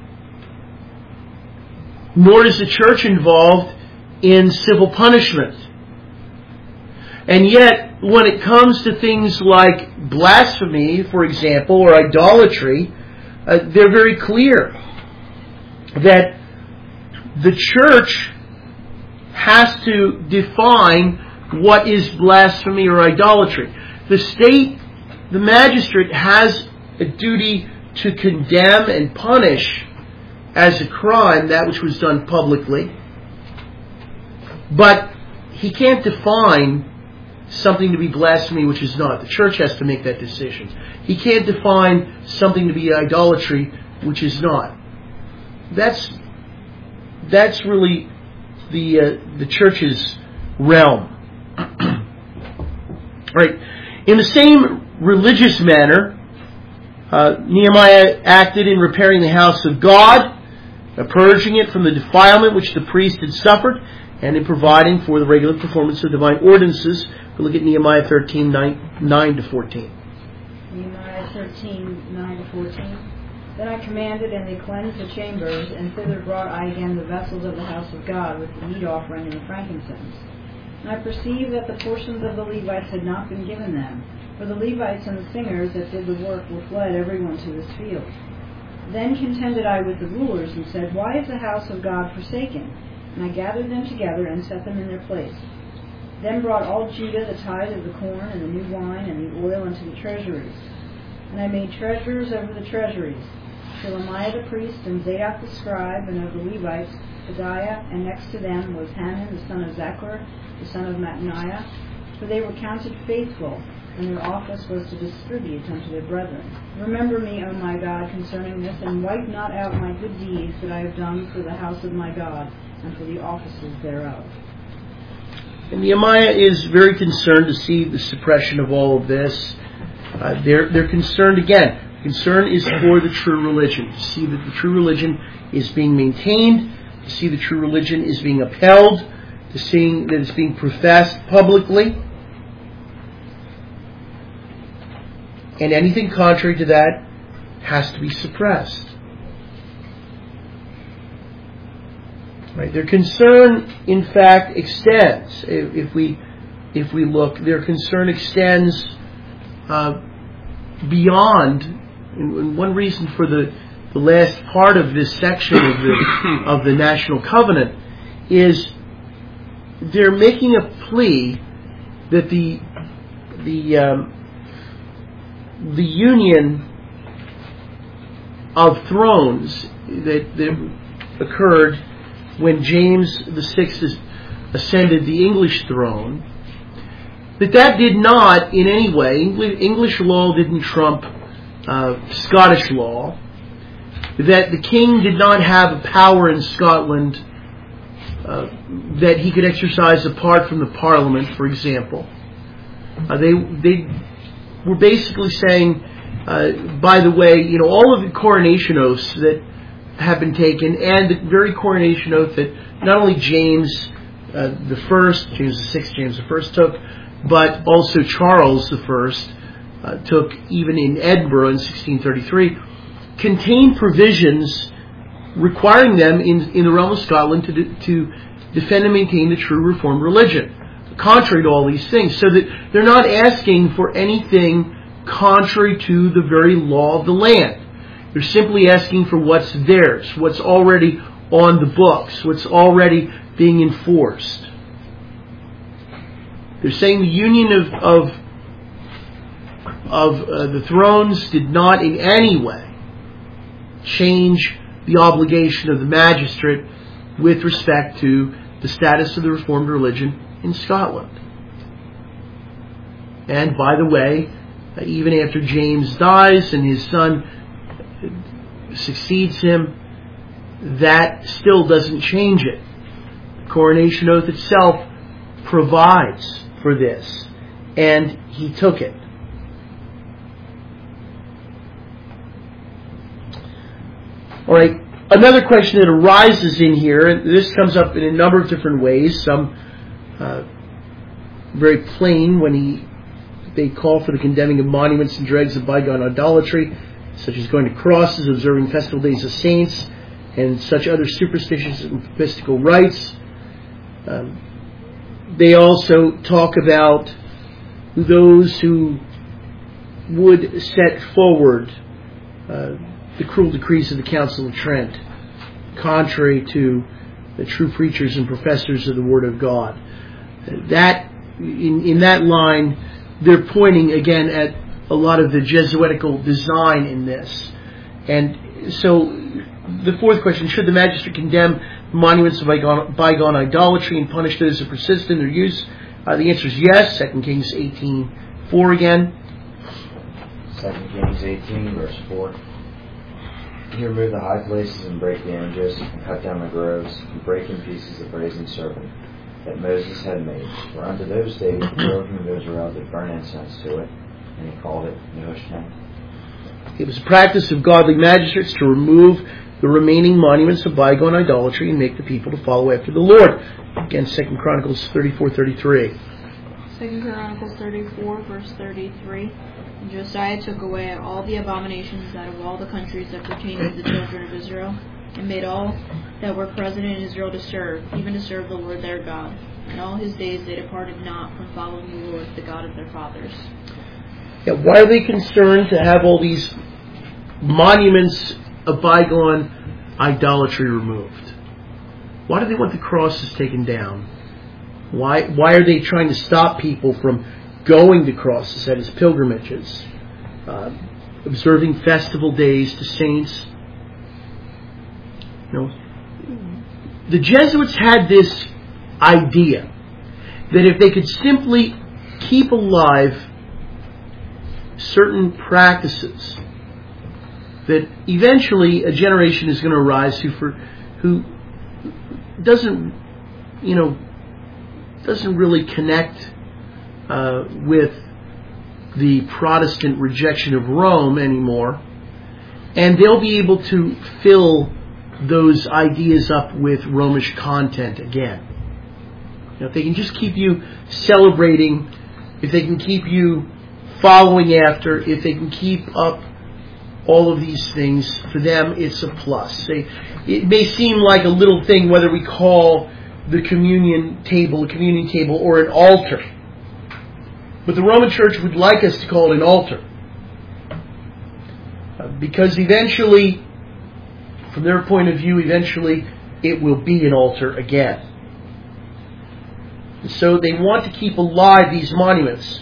nor is the church involved in civil punishment. And yet, when it comes to things like blasphemy, for example, or idolatry, uh, they're very clear that the church has to define what is blasphemy or idolatry. The state, the magistrate, has a duty to condemn and punish as a crime that which was done publicly, but he can't define something to be blasphemy which is not. The church has to make that decision. He can't define something to be idolatry which is not. That's that's really the uh, the church's realm. Right. In the same religious manner, uh, Nehemiah acted in repairing the house of God, uh, purging it from the defilement which the priest had suffered, and in providing for the regular performance of divine ordinances. We look at Nehemiah thirteen, nine to fourteen.
Nehemiah thirteen, nine to fourteen. Then I commanded, and they cleansed the chambers, and thither brought I again the vessels of the house of God with the meat offering and the frankincense. And I perceived that the portions of the Levites had not been given them, for the Levites and the singers that did the work were fled every one to his field. Then contended I with the rulers, and said, Why is the house of God forsaken? And I gathered them together, and set them in their place. Then brought all Judah the tithe of the corn, and the new wine, and the oil into the treasuries. And I made treasurers over the treasuries, Shelemiah the priest, and Zadok the scribe, and of the Levites, Pedaiah, and next to them was Hanan the son of Zachar, the son of Mattaniah, for they were counted faithful, and their office was to distribute unto their brethren. Remember me, O my God, concerning this, and wipe not out my good deeds that I have done for the house of my God, and for the offices thereof.
And Nehemiah is very concerned to see the suppression of all of this. Uh, they're, they're concerned again. Concern is for the true religion. To see that the true religion is being maintained, to see the true religion is being upheld, to see that it's being professed publicly. And anything contrary to that has to be suppressed. Right? Their concern, in fact, extends. If, if we if we look, their concern extends uh, beyond. And, and one reason for the, the last part of this section of the of the National Covenant is they're making a plea that the the um, the union of thrones that, that occurred when James the Sixth ascended the English throne, that that did not in any way, English law didn't trump uh, Scottish law, that the king did not have a power in Scotland uh, that he could exercise apart from the Parliament, for example. Uh, they they were basically saying, uh, by the way, you know, all of the coronation oaths that have been taken, and the very coronation oath that not only James uh, the First, James the Sixth, James the First took, but also Charles the First uh, took, even in Edinburgh in sixteen thirty-three, contain provisions requiring them in in the realm of Scotland to de- to defend and maintain the true Reformed religion, contrary to all these things, so that they're not asking for anything contrary to the very law of the land. They're simply asking for what's theirs, what's already on the books, what's already being enforced. They're saying the union of of, of uh, the thrones did not in any way change the obligation of the magistrate with respect to the status of the Reformed religion in Scotland. And by the way, uh, even after James dies and his son succeeds him, that still doesn't change it. The coronation oath itself provides for this, and he took it. All right, another question that arises in here, and this comes up in a number of different ways, some uh, very plain when he they call for the condemning of monuments and dregs of bygone idolatry, such as going to crosses, observing festival days of saints, and such other superstitious and papistical rites. Um, they also talk about those who would set forward uh, the cruel decrees of the Council of Trent, contrary to the true preachers and professors of the Word of God. That in, in that line, they're pointing again at a lot of the Jesuitical design in this. And so the fourth question, should the magistrate condemn monuments of bygone, bygone idolatry and punish those who persist in their use? Uh, the answer is yes. Second Kings eighteen four again.
Second Kings eighteen, verse four. You remove the high places and break the images, and cut down the groves, and break in pieces the brazen serpent that Moses had made. For unto those days the children of Israel did burn incense to it, and he called it Nehushtan.
It was a practice of godly magistrates to remove the remaining monuments of bygone idolatry and make the people to follow after the Lord. Again, Second Chronicles thirty-four thirty-three.
Second Chronicles thirty-four, verse thirty-three. And Josiah took away all the abominations out of all the countries that pertained to the children of Israel, and made all that were present in Israel to serve, even to serve the Lord their God. And all his days they departed not from following the Lord, the God of their fathers.
Yeah, why are they concerned to have all these monuments of bygone idolatry removed? Why do they want the crosses taken down? Why why are they trying to stop people from going to crosses, that is, pilgrimages, uh, observing festival days to saints? You know, the Jesuits had this idea that if they could simply keep alive certain practices, that eventually a generation is going to arise who, for, who doesn't, you know, doesn't really connect uh, with the Protestant rejection of Rome anymore, and they'll be able to fill those ideas up with Romish content again. You know, if they can just keep you celebrating, if they can keep you following after, if they can keep up all of these things, for them it's a plus. They, it may seem like a little thing whether we call the communion table a communion table or an altar. But the Roman Church would like us to call it an altar. Uh, because eventually, from their point of view, eventually it will be an altar again. And so they want to keep alive these monuments.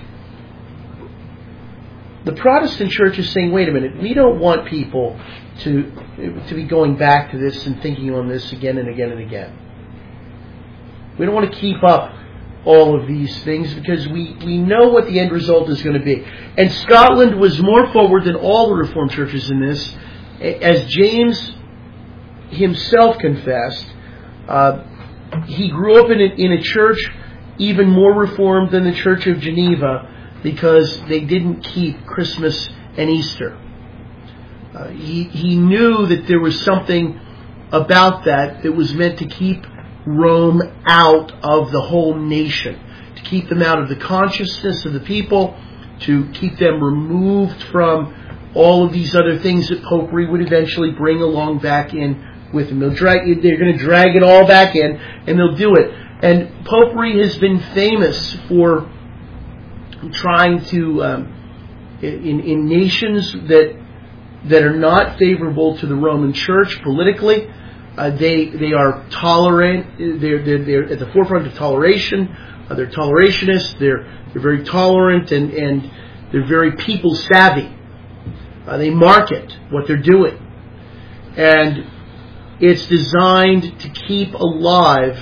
The Protestant Church is saying, wait a minute, we don't want people to, to be going back to this and thinking on this again and again and again. We don't want to keep up all of these things because we, we know what the end result is going to be. And Scotland was more forward than all the Reformed churches in this. As James himself confessed, uh, he grew up in a, in a church even more Reformed than the Church of Geneva because they didn't keep Christmas and Easter. Uh, he, he knew that there was something about that that was meant to keep Rome out of the whole nation, to keep them out of the consciousness of the people, to keep them removed from all of these other things that Popery would eventually bring along back in with them. They'll drag, they're going to drag it all back in, and they'll do it. And Popery has been famous for trying to, um, in, in nations that that are not favorable to the Roman Church politically, Uh, they they are tolerant. They're they're, they're at the forefront of toleration. Uh, they're tolerationists. They're they're very tolerant and, and they're very people savvy. Uh, they market what they're doing, and it's designed to keep alive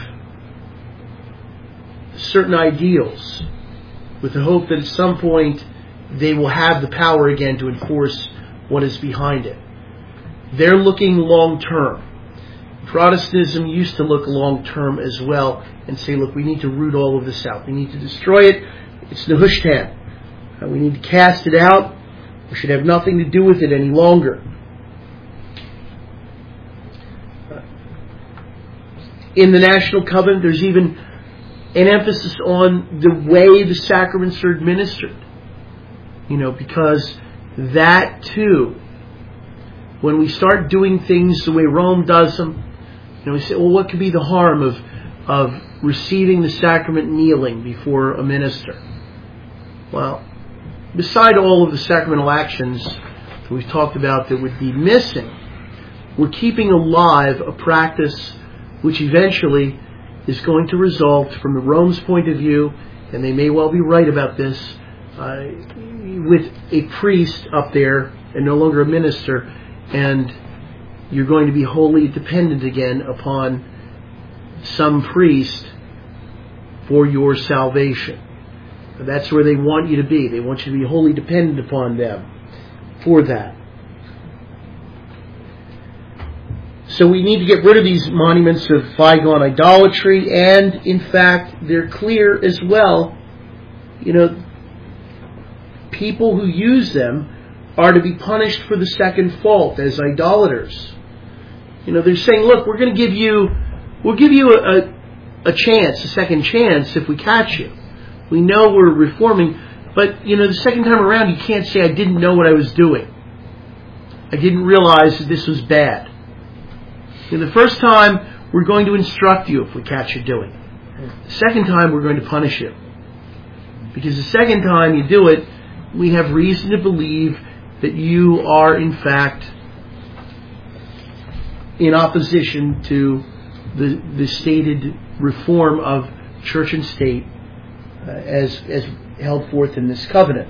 certain ideals, with the hope that at some point they will have the power again to enforce what is behind it. They're looking long term. Protestantism used to look long-term as well and say, look, we need to root all of this out. We need to destroy it. It's Nehushtan. Uh, we need to cast it out. We should have nothing to do with it any longer. Uh, in the National Covenant, there's even an emphasis on the way the sacraments are administered. You know, because that too, when we start doing things the way Rome does them, you know, we say, well, what could be the harm of of receiving the sacrament kneeling before a minister? Well, beside all of the sacramental actions that we've talked about that would be missing, we're keeping alive a practice which eventually is going to result, from the Rome's point of view, and they may well be right about this, uh, with a priest up there and no longer a minister, and you're going to be wholly dependent again upon some priest for your salvation. That's where they want you to be. They want you to be wholly dependent upon them for that. So we need to get rid of these monuments of bygone idolatry, and in fact, they're clear as well. You know, people who use them are to be punished for the second fault as idolaters. You know, they're saying, look, we're going to give you, we'll give you a, a, a chance, a second chance if we catch you. We know we're reforming, but, you know, the second time around you can't say, I didn't know what I was doing. I didn't realize that this was bad. You know, the first time, we're going to instruct you if we catch you doing it. The second time, we're going to punish you. Because the second time you do it, we have reason to believe that you are, in fact, in opposition to the, the stated reform of church and state uh, as, as held forth in this covenant.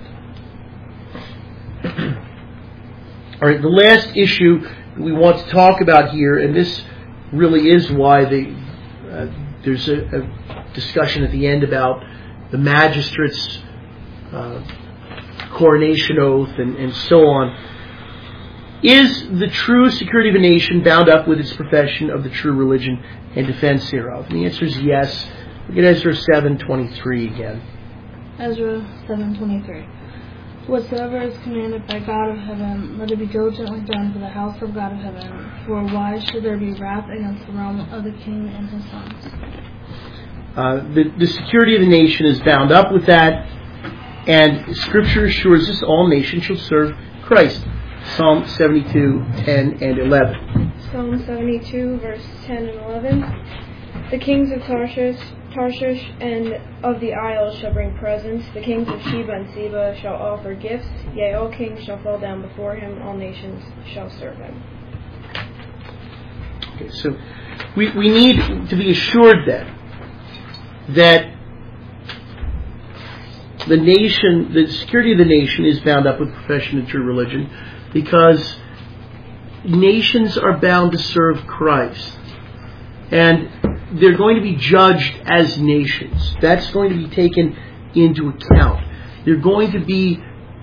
All right, the last issue we want to talk about here, and this really is why the, uh, there's a, a discussion at the end about the magistrate's uh, coronation oath and, and so on. Is the true security of a nation bound up with its profession of the true religion and defense thereof? And the answer is yes. Look at Ezra seven twenty-three again.
Ezra seven twenty-three. Whatsoever is commanded by God of heaven, let it be diligently done for the house of God of heaven. For why should there be wrath against the realm of the king and his sons?
Uh, the, the security of the nation is bound up with that, and Scripture assures us all nations shall serve Christ. Psalm seventy-two, ten and eleven.
Psalm seventy-two, verse ten and eleven. The kings of Tarshish, Tarshish and of the isles shall bring presents. The kings of Sheba and Seba shall offer gifts. Yea, all kings shall fall down before him. All nations shall serve him.
Okay, so we, we need to be assured then that the nation, the security of the nation is bound up with profession of true religion, because nations are bound to serve Christ. And they're going to be judged as nations. That's going to be taken into account. They're going to be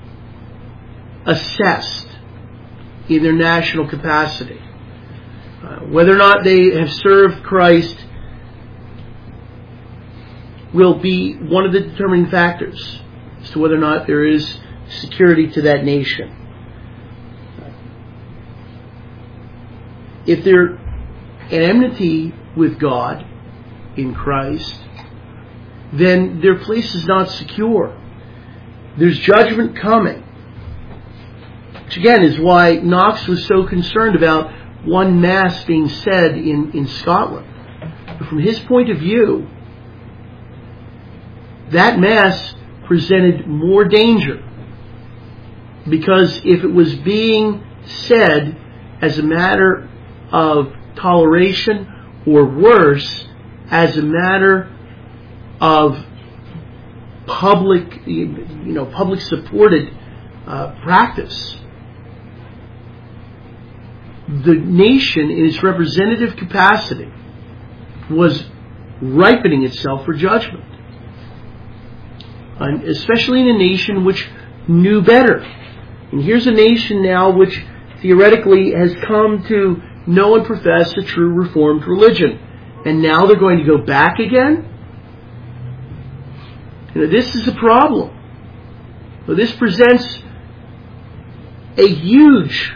assessed in their national capacity. Uh, whether or not they have served Christ will be one of the determining factors as to whether or not there is security to that nation. If they're in enmity with God in Christ, then their place is not secure. There's judgment coming. Which again is why Knox was so concerned about one Mass being said in, in Scotland. But from his point of view, that Mass presented more danger, because if it was being said as a matter of toleration, or worse, as a matter of public, you know, public supported uh, practice, the nation in its representative capacity was ripening itself for judgment. And especially in a nation which knew better. And here's a nation now which theoretically has come to know and profess a true Reformed religion. And now they're going to go back again? You know, this is a problem. So this presents a huge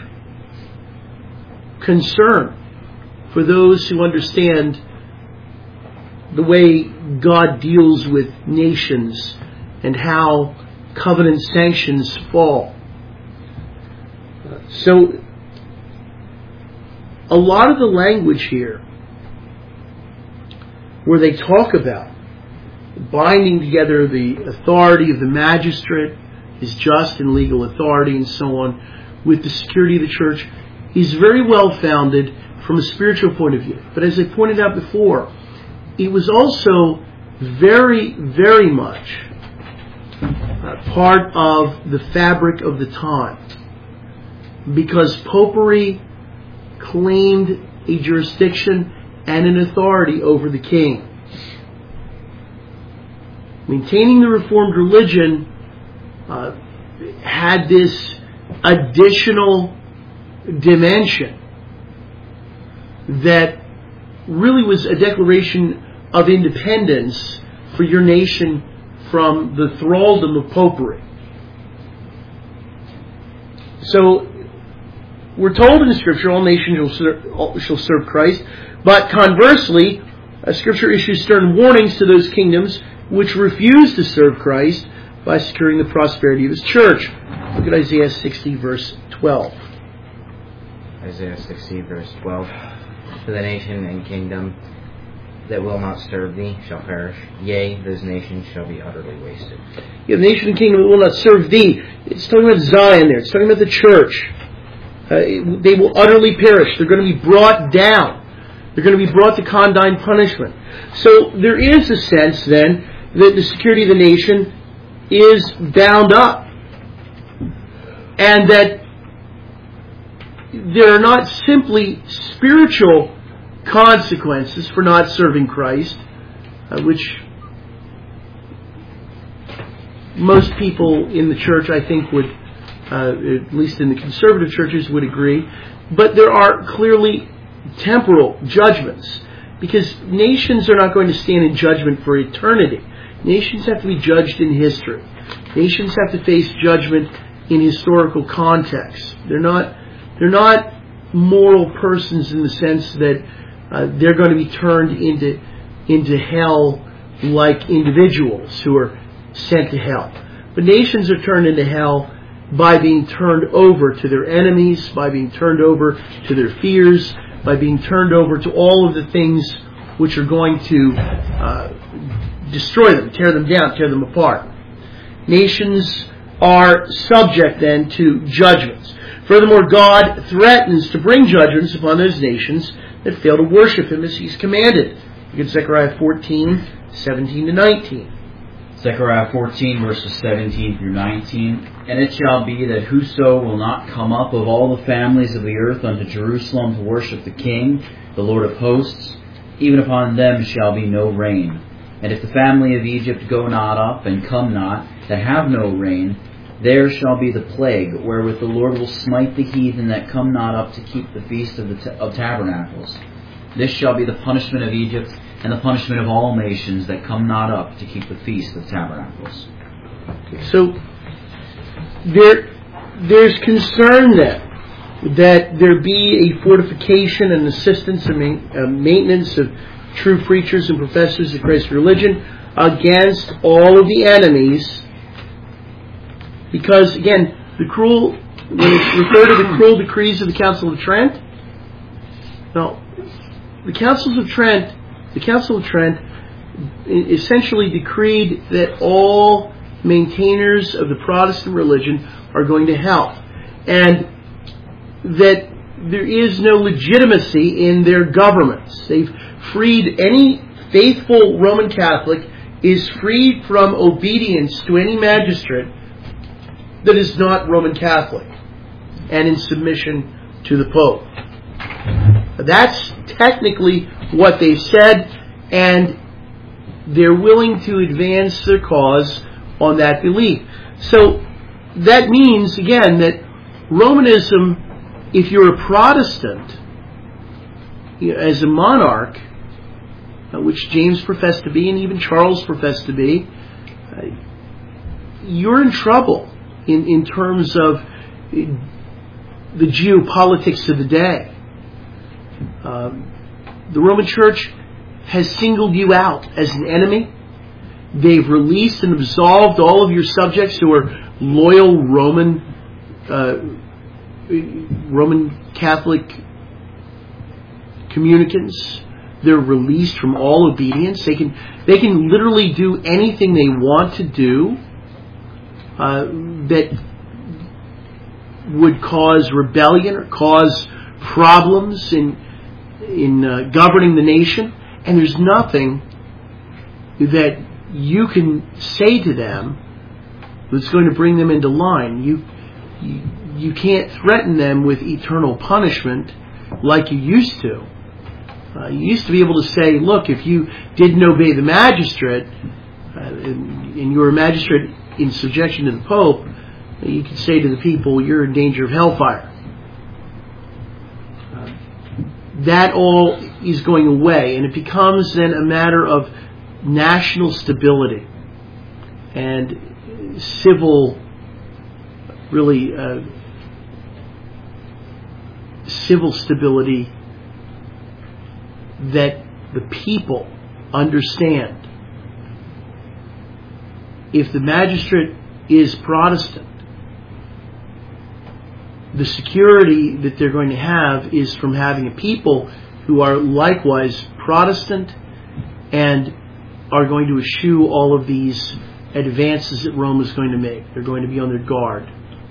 concern for those who understand the way God deals with nations and how covenant sanctions fall. So, a lot of the language here, where they talk about binding together the authority of the magistrate, his just and legal authority, and so on, with the security of the church, is very well founded from a spiritual point of view. But as I pointed out before, it was also very, very much uh, part of the fabric of the time, because popery claimed a jurisdiction and an authority over the king. Maintaining the Reformed religion uh, had this additional dimension that really was a declaration of independence for your nation from the thraldom of popery. So, we're told in the Scripture all nations shall serve, shall serve Christ, but conversely, uh, Scripture issues stern warnings to those kingdoms which refuse to serve Christ by securing the prosperity of His church. Look at Isaiah sixty, verse twelve.
Isaiah sixty, verse twelve. For the nation and kingdom that will not serve thee shall perish. Yea, those nations shall be utterly wasted.
Yeah, the nation and kingdom that will not serve thee. It's talking about Zion there. It's talking about the church. Uh, they will utterly perish. They're going to be brought down. They're going to be brought to condign punishment. So there is a sense then that the security of the nation is bound up. And that there are not simply spiritual consequences for not serving Christ, uh, which most people in the church, I think, would, uh, at least in the conservative churches, would agree. But there are clearly temporal judgments, because nations are not going to stand in judgment for eternity. Nations have to be judged in history. Nations have to face judgment in historical context. They're not, they're not moral persons in the sense that uh, they're going to be turned into into hell like individuals who are sent to hell. But nations are turned into hell by being turned over to their enemies, by being turned over to their fears, by being turned over to all of the things which are going to uh, destroy them, tear them down, tear them apart. Nations are subject then to judgments. Furthermore, God threatens to bring judgments upon those nations that fail to worship Him as He's commanded. Look at Zechariah fourteen, seventeen to nineteen.
Zechariah fourteen, verses seventeen through nineteen. And it shall be that whoso will not come up of all the families of the earth unto Jerusalem to worship the King, the Lord of hosts, even upon them shall be no rain. And if the family of Egypt go not up and come not, that have no rain, there shall be the plague, wherewith the Lord will smite the heathen that come not up to keep the feast of, the t- of tabernacles. This shall be the punishment of Egypt, and the punishment of all nations that come not up to keep the feast of tabernacles.
So, there, there's concern then that there be a fortification and assistance and ma- uh, maintenance of true preachers and professors of Christ's religion against all of the enemies. Because, again, the cruel, when it's referred to the cruel decrees of the Council of Trent, no, the Councils of Trent, the Council of Trent essentially decreed that all maintainers of the Protestant religion are going to hell, and that there is no legitimacy in their governments. They've freed any faithful Roman Catholic is freed from obedience to any magistrate that is not Roman Catholic and in submission to the Pope. That's technically what they said, and they're willing to advance their cause on that belief. So that means, again, that Romanism, if you're a Protestant, you know, as a monarch, uh, which James professed to be and even Charles professed to be, uh, you're in trouble in, in terms of the geopolitics of the day. Um, the Roman Church has singled you out as an enemy. They've released and absolved all of your subjects who are loyal Roman uh, Roman Catholic communicants. They're released from all obedience. They can they can literally do anything they want to do uh, that would cause rebellion or cause problems in in uh, governing the nation. And there's nothing that you can say to them that's going to bring them into line. You, you you can't threaten them with eternal punishment like you used to. Uh, you used to be able to say, look, if you didn't obey the magistrate, uh, and, and you were a magistrate in subjection to the Pope, you could say to the people, you're in danger of hellfire. Uh, that all is going away, and it becomes then a matter of national stability and civil, really, uh, civil stability that the people understand. If the magistrate is Protestant, the security that they're going to have is from having a people who are likewise Protestant and are going to eschew all of these advances that Rome is going to make. They're going to be on their guard.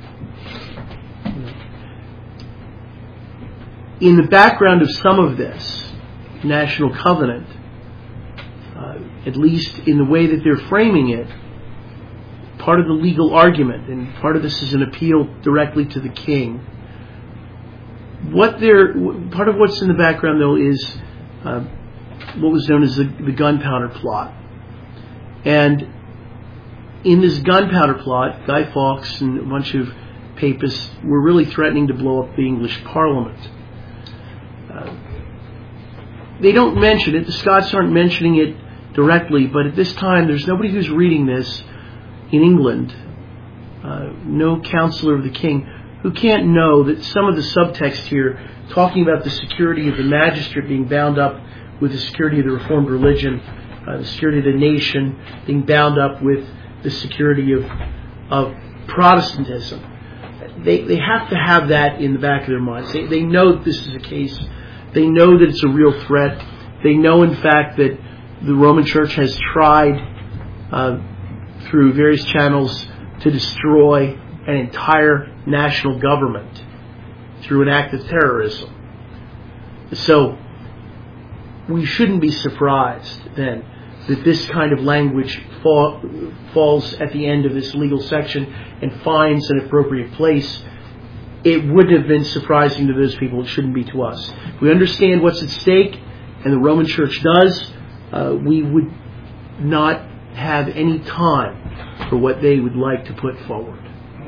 In the background of some of this national covenant, uh, at least in the way that they're framing it, part of the legal argument, and part of this is an appeal directly to the king. What they're, part of what's in the background, though, is uh, what was known as the, the Gunpowder Plot. And in this Gunpowder Plot, Guy Fawkes and a bunch of papists were really threatening to blow up the English Parliament. Uh, they don't mention it, the Scots aren't mentioning it directly, but at this time there's nobody who's reading this in England, uh, no counselor of the king, who can't know that some of the subtext here, talking about the security of the magistrate being bound up with the security of the Reformed religion, uh, the security of the nation being bound up with the security of of Protestantism. They they have to have that in the back of their minds. They, they know that this is a case. They know that it's a real threat. They know, in fact, that the Roman Church has tried uh, through various channels to destroy an entire national government through an act of terrorism. So we shouldn't be surprised then that this kind of language fall, falls at the end of this legal section and finds an appropriate place. It wouldn't have been surprising to those people. It shouldn't be to us. If we understand what's at stake, and the Roman Church does, uh, we would not have any time for what they would like to put forward.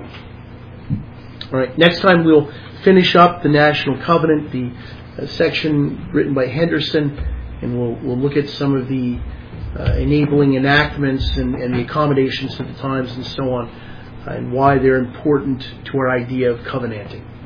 All right, next time we'll finish up the National Covenant, the uh, section written by Henderson, and we'll we'll look at some of the uh, enabling enactments and, and the accommodations to the times and so on, uh, and why they're important to our idea of covenanting.